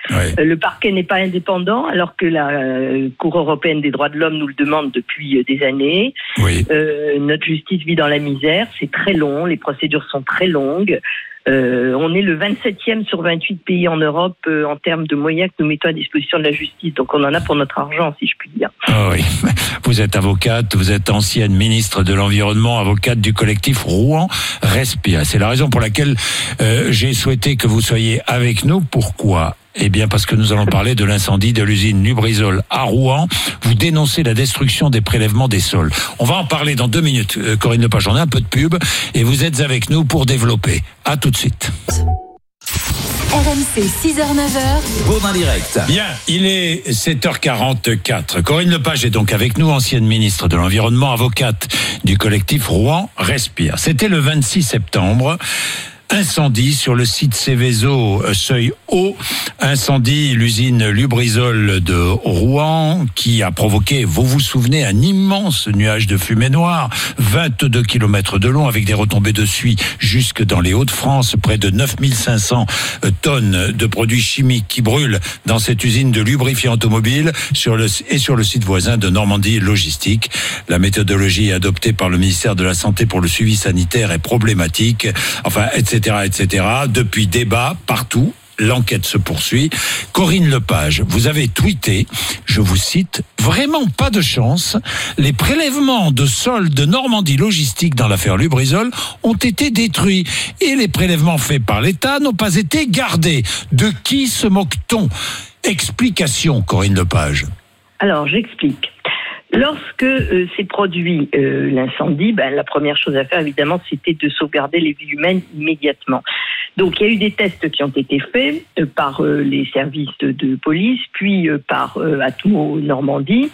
Oui. Euh, le parquet n'est pas indépendant, alors que la euh, Cour européenne des droits de l'homme nous le demande depuis euh, des années. Oui. Euh, notre justice vit dans la misère, c'est très long, les procédures sont très longues. Euh, on est le vingt-septième sur vingt-huit pays en Europe euh, en termes de moyens que nous mettons à disposition de la justice. Donc on en a pour notre argent, si je puis dire. Oh oui. Vous êtes avocate, vous êtes ancienne ministre de l'Environnement, avocate du collectif Rouen Respire. C'est la raison pour laquelle euh, j'ai souhaité que vous soyez avec nous. Pourquoi ? Eh bien, parce que nous allons parler de l'incendie de l'usine Lubrizol à Rouen. Vous dénoncez la destruction des prélèvements des sols. On va en parler dans deux minutes. Euh, Corinne Lepage, on a un peu de pub et vous êtes avec nous pour développer. À tout de suite. R M C six heures neuf heures. Bourg Direct. Bien, il est sept heures quarante-quatre. Corinne Lepage est donc avec nous, ancienne ministre de l'Environnement, avocate du collectif Rouen Respire. C'était le vingt-six septembre. Incendie sur le site Céveso, seuil haut. Incendie, l'usine Lubrizol de Rouen, qui a provoqué, vous vous souvenez, un immense nuage de fumée noire, vingt-deux kilomètres de long, avec des retombées de suie jusque dans les Hauts-de-France, près de neuf mille cinq cents tonnes de produits chimiques qui brûlent dans cette usine de lubrifiants automobiles sur le, et sur le site voisin de Normandie Logistique. La méthodologie adoptée par le ministère de la Santé pour le suivi sanitaire est problématique, enfin, et cetera, et cetera. Depuis, débat partout. L'enquête se poursuit. Corinne Lepage, vous avez tweeté, je vous cite, « Vraiment pas de chance. Les prélèvements de sol de Normandie Logistique dans l'affaire Lubrizol ont été détruits et les prélèvements faits par l'État n'ont pas été gardés. De qui se moque-t-on » Explication, Corinne Lepage. Alors, j'explique. Lorsque euh, s'est produit euh, l'incendie, ben, la première chose à faire, évidemment, c'était de sauvegarder les vies humaines immédiatement. Donc, il y a eu des tests qui ont été faits euh, par euh, les services de, de police, puis euh, par euh, Atmo Normandie.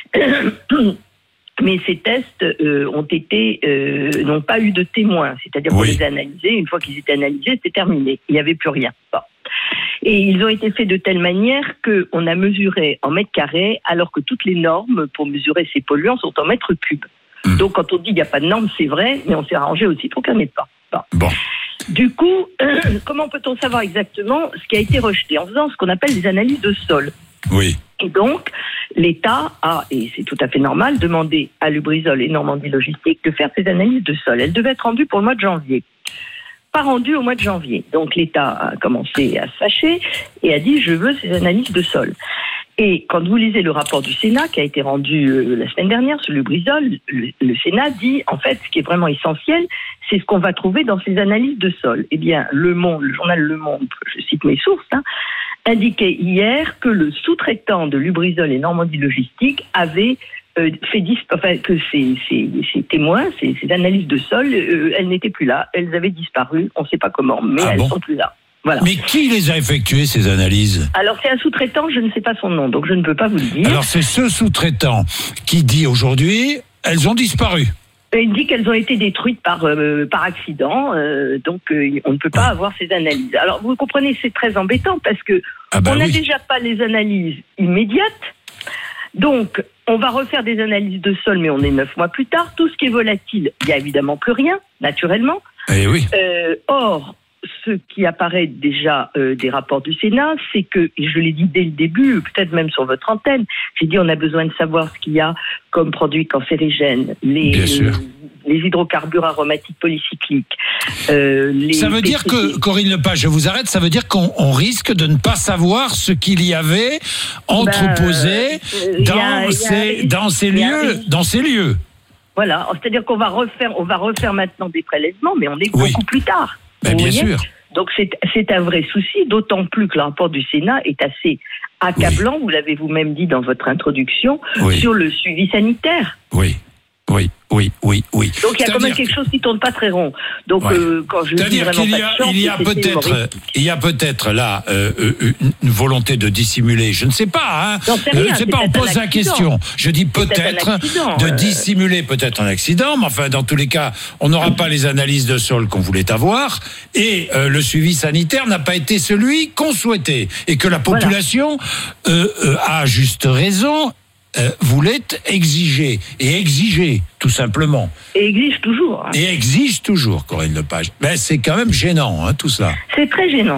Mais ces tests euh, ont été euh, n'ont pas eu de témoins, c'est-à-dire qu'on oui. les a analysés. Une fois qu'ils étaient analysés, c'était terminé. Il n'y avait plus rien. Bon. Et ils ont été faits de telle manière qu'on a mesuré en mètres carrés, alors que toutes les normes pour mesurer ces polluants sont en mètres cubes. Mmh. Donc quand on dit qu'il n'y a pas de normes, c'est vrai, mais on s'est arrangé aussi pour qu'il n'y en ait pas. Bon. Bon. Du coup, euh, comment peut-on savoir exactement ce qui a été rejeté ? En faisant ce qu'on appelle des analyses de sol. Oui. Et donc, l'État a, et c'est tout à fait normal, demandé à Lubrizol et Normandie Logistique de faire ces analyses de sol. Elles devaient être rendues pour le mois de janvier. Pas rendues au mois de janvier. Donc l'État a commencé à se fâcher et a dit « je veux ces analyses de sol ». Et quand vous lisez le rapport du Sénat qui a été rendu euh, la semaine dernière sur Lubrizol, le, le Sénat dit en fait ce qui est vraiment essentiel, c'est ce qu'on va trouver dans ces analyses de sol. Eh bien, Le Monde, le journal Le Monde, je cite mes sources, hein, indiquait hier que le sous-traitant de Lubrizol et Normandie Logistique avait euh, fait disp- enfin, que ces, ces, ces témoins, ces, ces analyses de sol, euh, elles n'étaient plus là, elles avaient disparu, on ne sait pas comment, mais ah elles bon sont plus là. Voilà. Mais qui les a effectuées, ces analyses ? Alors, c'est un sous-traitant, je ne sais pas son nom, donc je ne peux pas vous le dire. Alors, c'est ce sous-traitant qui dit aujourd'hui, elles ont disparu. Il dit qu'elles ont été détruites par, euh, par accident, euh, donc euh, on ne peut pas avoir ces analyses. Alors, vous comprenez, c'est très embêtant parce que ah bah on n'a oui. déjà pas les analyses immédiates. Donc, on va refaire des analyses de sol, mais on est neuf mois plus tard. Tout ce qui est volatile, il n'y a évidemment plus rien, naturellement. Eh oui. Euh, or, ce qui apparaît déjà euh, des rapports du Sénat, c'est que, et je l'ai dit dès le début, peut-être même sur votre antenne, j'ai dit on a besoin de savoir ce qu'il y a comme produits cancérigènes, les, euh, les hydrocarbures aromatiques polycycliques. Euh, les ça veut dire que, Corinne Lepage, je vous arrête, ça veut dire qu'on on risque de ne pas savoir ce qu'il y avait entreposé ben, dans, a, ces, a, dans ces lieux, dans ces lieux. Voilà, c'est-à-dire qu'on va refaire, on va refaire maintenant des prélèvements, mais on est oui. beaucoup plus tard. Ben bien sûr. Donc c'est, c'est un vrai souci, d'autant plus que le rapport du Sénat est assez accablant, oui. vous l'avez vous-même dit dans votre introduction, oui. sur le suivi sanitaire. Oui, oui, oui, oui, oui. Donc il y a quand même quelque chose qui tourne pas très rond. Donc ouais. euh, quand je dis vraiment qu'il y a, pas de chance, il y a peut-être, il y a peut-être là euh, une volonté de dissimuler. Je ne sais pas. Hein. J'en sais rien, je ne sais pas. On pose la question. Je dis peut-être accident, de euh... dissimuler peut-être un accident, mais enfin dans tous les cas, on n'aura pas les analyses de sol qu'on voulait avoir et euh, le suivi sanitaire n'a pas été celui qu'on souhaitait et que la population voilà. euh, euh, a à juste raison. Euh, voulait exiger et exiger tout simplement. Et exige toujours. Hein. Et exige toujours, Corinne Lepage. Ben c'est quand même gênant, hein, tout cela. C'est très gênant.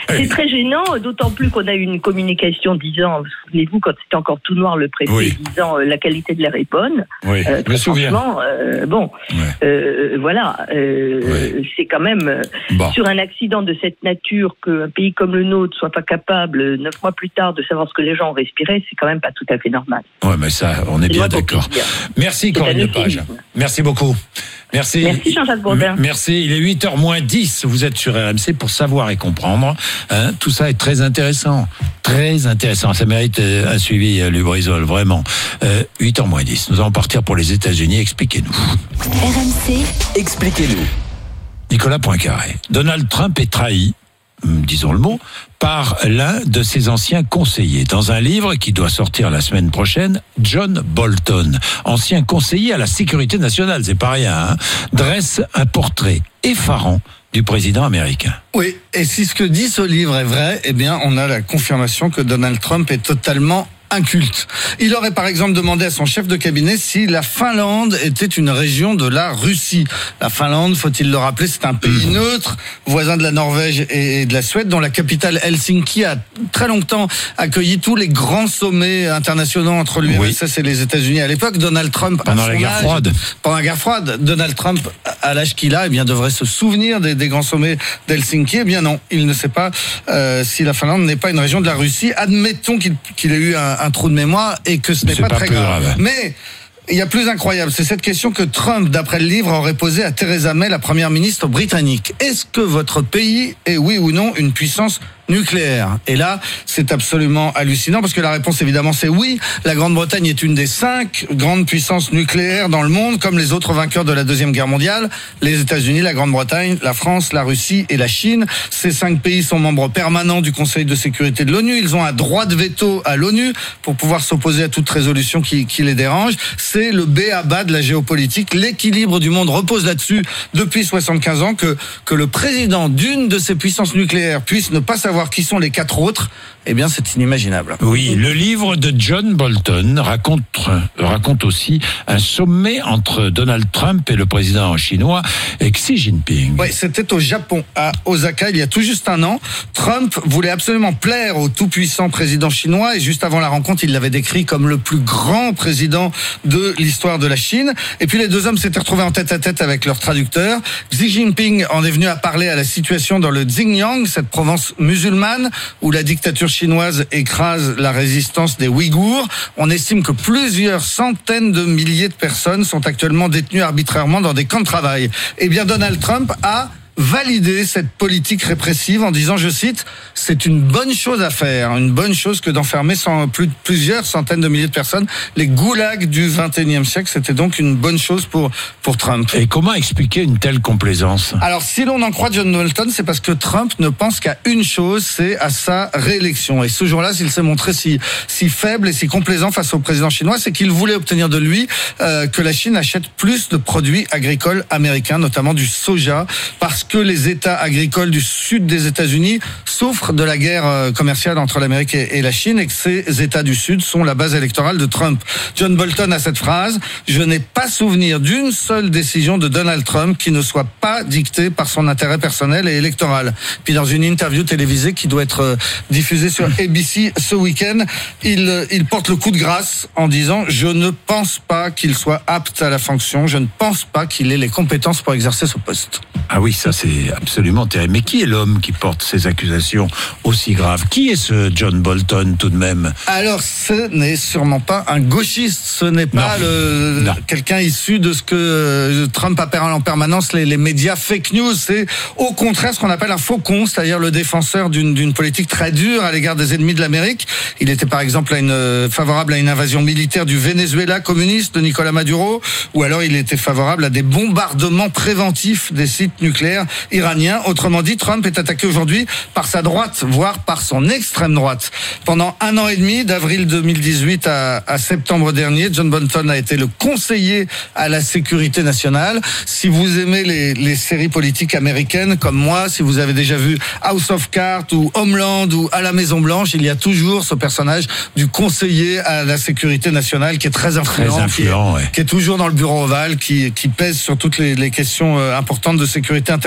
C'est très gênant, d'autant plus qu'on a eu une communication disant, souvenez-vous, quand c'était encore tout noir, le préfet oui. disant euh, la qualité de l'air est bonne. Oui, euh, je me souviens. Euh, bon, ouais. euh, voilà, euh, ouais. c'est quand même bon. sur un accident de cette nature qu'un pays comme le nôtre soit pas capable, neuf mois plus tard, de savoir ce que les gens ont respiré, c'est quand même pas tout à fait normal. Ouais, mais ça, on est c'est bien d'accord. Merci Corinne Lepage. Merci beaucoup. Merci. Merci Jean-Jacques Bourdin. Merci. Il est huit heures moins dix. Vous êtes sur R M C pour savoir et comprendre. Hein, tout ça est très intéressant. Très intéressant. Ça mérite un suivi, Lubrizol, vraiment. Euh, huit heures moins dix. Nous allons partir pour les États-Unis. Expliquez-nous. R M C. Expliquez-nous. Nicolas Poincaré. Donald Trump est trahi, disons le mot, par l'un de ses anciens conseillers. Dans un livre qui doit sortir la semaine prochaine, John Bolton, ancien conseiller à la sécurité nationale, c'est pas rien, hein, dresse un portrait effarant du président américain. Oui, et si ce que dit ce livre est vrai, eh bien, on a la confirmation que Donald Trump est totalement inculte. Il aurait par exemple demandé à son chef de cabinet si la Finlande était une région de la Russie. La Finlande, faut-il le rappeler, c'est un pays neutre, voisin de la Norvège et de la Suède, dont la capitale Helsinki a très longtemps accueilli tous les grands sommets internationaux entre l'U R S S oui. et les États-Unis à l'époque. Donald Trump, pendant la guerre âge, froide, pendant la guerre froide, Donald Trump, à l'âge qu'il a, eh bien devrait se souvenir des, des grands sommets d'Helsinki. Eh bien non, il ne sait pas euh, si la Finlande n'est pas une région de la Russie. Admettons qu'il, qu'il ait eu un un trou de mémoire et que ce n'est pas, pas très grave. grave. Mais il y a plus incroyable, c'est cette question que Trump, d'après le livre, aurait posée à Theresa May, la première ministre britannique. Est-ce que votre pays est, oui ou non, une puissance nucléaire? Et là, c'est absolument hallucinant parce que la réponse, évidemment, c'est oui. La Grande-Bretagne est une des cinq grandes puissances nucléaires dans le monde, comme les autres vainqueurs de la Deuxième Guerre mondiale, les États-Unis, la Grande-Bretagne, la France, la Russie et la Chine. Ces cinq pays sont membres permanents du Conseil de sécurité de l'ONU. Ils ont un droit de veto à l'ONU pour pouvoir s'opposer à toute résolution qui, qui les dérange. C'est le b a ba de la géopolitique. L'équilibre du monde repose là-dessus depuis soixante-quinze ans. Que, que le président d'une de ces puissances nucléaires puisse ne pas savoir qui sont les quatre autres, eh bien c'est inimaginable. Oui, le livre de John Bolton raconte, raconte aussi un sommet entre Donald Trump et le président chinois Xi Jinping. Oui, c'était au Japon, à Osaka, il y a tout juste un an. Trump voulait absolument plaire au tout-puissant président chinois et juste avant la rencontre, il l'avait décrit comme le plus grand président de l'histoire de la Chine. Et puis les deux hommes s'étaient retrouvés en tête-à-tête avec leur traducteur. Xi Jinping en est venu à parler à la situation dans le Xinjiang, cette province musulmane où la dictature chinoise écrase la résistance des Ouïghours. On estime que plusieurs centaines de milliers de personnes sont actuellement détenues arbitrairement dans des camps de travail. Eh bien, Donald Trump a valider cette politique répressive en disant, je cite, c'est une bonne chose à faire, une bonne chose que d'enfermer sans plus, plusieurs centaines de milliers de personnes. Les goulags du vingt et unième siècle, c'était donc une bonne chose pour, pour Trump. Et comment expliquer une telle complaisance? Alors, si l'on en croit John Bolton, c'est parce que Trump ne pense qu'à une chose, c'est à sa réélection. Et ce jour-là, s'il s'est montré si, si faible et si complaisant face au président chinois, c'est qu'il voulait obtenir de lui euh, que la Chine achète plus de produits agricoles américains, notamment du soja, parce que les États agricoles du sud des États-Unis souffrent de la guerre commerciale entre l'Amérique et la Chine et que ces États du sud sont la base électorale de Trump. John Bolton a cette phrase, je n'ai pas souvenir d'une seule décision de Donald Trump qui ne soit pas dictée par son intérêt personnel et électoral. Puis dans une interview télévisée qui doit être diffusée sur A B C ce week-end, il, il porte le coup de grâce en disant, je ne pense pas qu'il soit apte à la fonction, je ne pense pas qu'il ait les compétences pour exercer ce poste. Ah oui, ça c'est absolument terrible. Mais qui est l'homme qui porte ces accusations aussi graves? Qui est ce John Bolton tout de même? Alors, ce n'est sûrement pas un gauchiste. Ce n'est pas le, quelqu'un issu de ce que Trump appelle en permanence les, les médias fake news. C'est au contraire ce qu'on appelle un faucon, c'est-à-dire le défenseur d'une, d'une politique très dure à l'égard des ennemis de l'Amérique. Il était par exemple à une, favorable à une invasion militaire du Venezuela communiste de Nicolas Maduro, ou alors il était favorable à des bombardements préventifs des sites nucléaire iranien. Autrement dit, Trump est attaqué aujourd'hui par sa droite, voire par son extrême droite. Pendant un an et demi, d'avril deux mille dix-huit à, à septembre dernier, John Bolton a été le conseiller à la sécurité nationale. Si vous aimez les, les séries politiques américaines, comme moi, si vous avez déjà vu House of Cards ou Homeland ou À la Maison Blanche, il y a toujours ce personnage du conseiller à la sécurité nationale qui est très influent, très influent qui, est, ouais. qui est toujours dans le bureau ovale, qui, qui pèse sur toutes les, les questions importantes de sécurité intérieure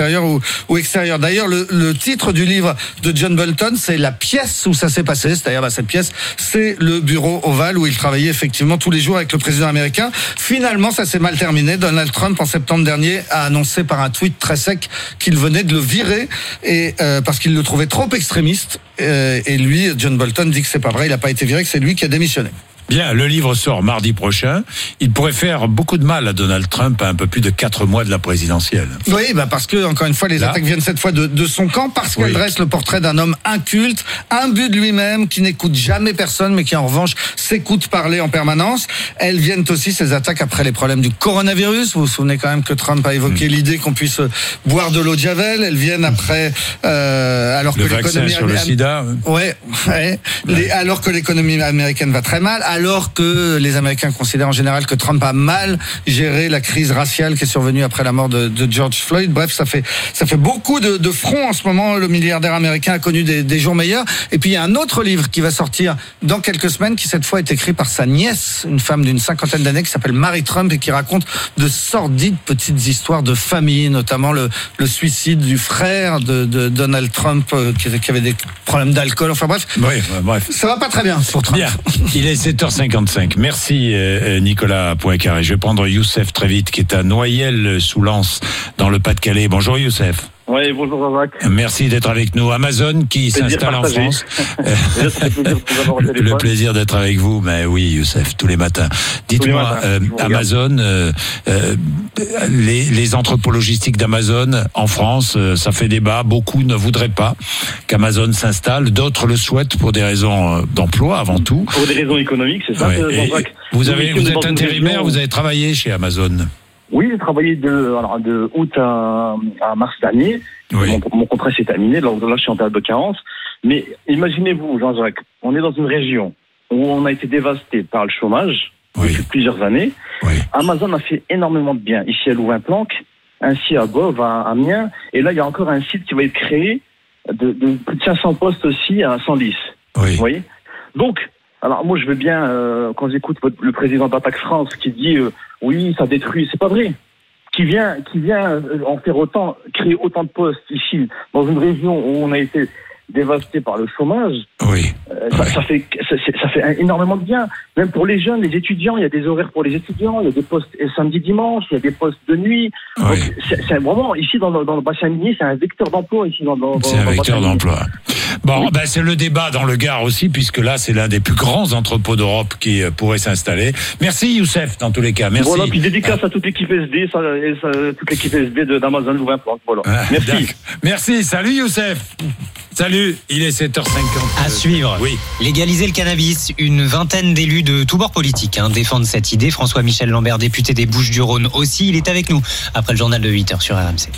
intérieur ou, ou extérieur. D'ailleurs, le, le titre du livre de John Bolton, c'est la pièce où ça s'est passé. C'est-à-dire, bah, cette pièce, c'est le bureau ovale où il travaillait effectivement tous les jours avec le président américain. Finalement, ça s'est mal terminé. Donald Trump, en septembre dernier, a annoncé par un tweet très sec qu'il venait de le virer et euh, parce qu'il le trouvait trop extrémiste. Euh, et lui, John Bolton, dit que c'est pas vrai. Il n'a pas été viré, que c'est lui qui a démissionné. Bien, le livre sort mardi prochain. Il pourrait faire beaucoup de mal à Donald Trump à un peu plus de quatre mois de la présidentielle. Oui, bah parce que, encore une fois, les Là. attaques viennent cette fois de, de son camp, parce qu'elle oui. dresse le portrait d'un homme inculte, imbu de lui-même, qui n'écoute jamais personne, mais qui en revanche s'écoute parler en permanence. Elles viennent aussi, ces attaques, après les problèmes du coronavirus. Vous vous souvenez quand même que Trump a évoqué mmh. l'idée qu'on puisse boire de l'eau de Javel. Elles viennent après, euh, alors le que vaccin l'économie sur le sida. Ouais, ouais. ouais. Les, alors que l'économie américaine va très mal. Alors que les Américains considèrent en général que Trump a mal géré la crise raciale qui est survenue après la mort de, de George Floyd. Bref, ça fait ça fait beaucoup de, de fronts en ce moment. Le milliardaire américain a connu des, des jours meilleurs. Et puis il y a un autre livre qui va sortir dans quelques semaines, qui cette fois est écrit par sa nièce, une femme d'une cinquantaine d'années qui s'appelle Mary Trump et qui raconte de sordides petites histoires de famille, notamment le, le suicide du frère de, de Donald Trump euh, qui, qui avait des problèmes d'alcool. Enfin bref, oui, bref, ça va pas très bien pour Trump. Bien. Il est sept heures cinquante. Merci Nicolas Poincaré. Je vais prendre Youssef très vite, qui est à Noyelles-sous-Lens, dans le Pas-de-Calais. Bonjour Youssef. Oui, bonjour Jean-Jacques. Merci d'être avec nous. Amazon qui s'installe en France. Déjà, ça fait plaisir de vous avoir au téléphone. Le plaisir d'être avec vous, mais oui Youssef, tous les matins. Dites-moi, matins, euh, Amazon, euh, euh, les, les entrepôts logistiques d'Amazon en France, euh, ça fait débat. Beaucoup ne voudraient pas qu'Amazon s'installe. D'autres le souhaitent pour des raisons d'emploi avant tout. Pour des raisons économiques, c'est ça, ouais. Jean-Jacques. Vous, avez, vous êtes intérimaire, vous avez travaillé chez Amazon. Oui, j'ai travaillé de, alors de août à, à mars dernier. Oui. Mon, mon contrat s'est terminé, là, là je suis en période de carence. Mais imaginez-vous, Jean-Jacques, on est dans une région où on a été dévasté par le chômage oui. depuis plusieurs années. Oui. Amazon a fait énormément de bien. Ici à Louvain-Planck, ainsi à Gove, à Amiens. Et là, il y a encore un site qui va être créé de, de plus de cinq cents postes aussi à Senlis. Oui. Vous voyez ? Donc, alors moi je veux bien, euh, quand j'écoute votre, le président d'Attaque France qui dit euh, oui ça détruit, c'est pas vrai. Qui vient, qui vient euh, en faire autant, créer autant de postes ici dans une région où on a été dévasté par le chômage. Oui. Euh, ça, oui. ça fait ça, ça fait énormément de bien. Même pour les jeunes, les étudiants, il y a des horaires pour les étudiants, il y a des postes samedi dimanche, il y a des postes de nuit. Oui. Donc, c'est, c'est vraiment ici dans le, dans le bassin minier, c'est un vecteur d'emploi ici dans, dans, c'est dans, un dans vecteur d'emploi. Bon, oui. ben c'est le débat dans le Gard aussi, puisque là c'est l'un des plus grands entrepôts d'Europe qui euh, pourrait s'installer. Merci Youssef dans tous les cas. Merci. Voilà, puis dédicace ah. à toute l'équipe S D, ça, ça, toute l'équipe S D de, d'Amazon Louvain-Planck. Voilà. Ah, merci. D'accord. Merci. Salut Youssef. Salut. Il est sept heures cinquante. À suivre. Oui. Légaliser le cannabis. Une vingtaine d'élus de tous bords politiques hein, défendent cette idée. François-Michel Lambert, député des Bouches-du-Rhône aussi. Il est avec nous après le journal de huit heures sur R M C.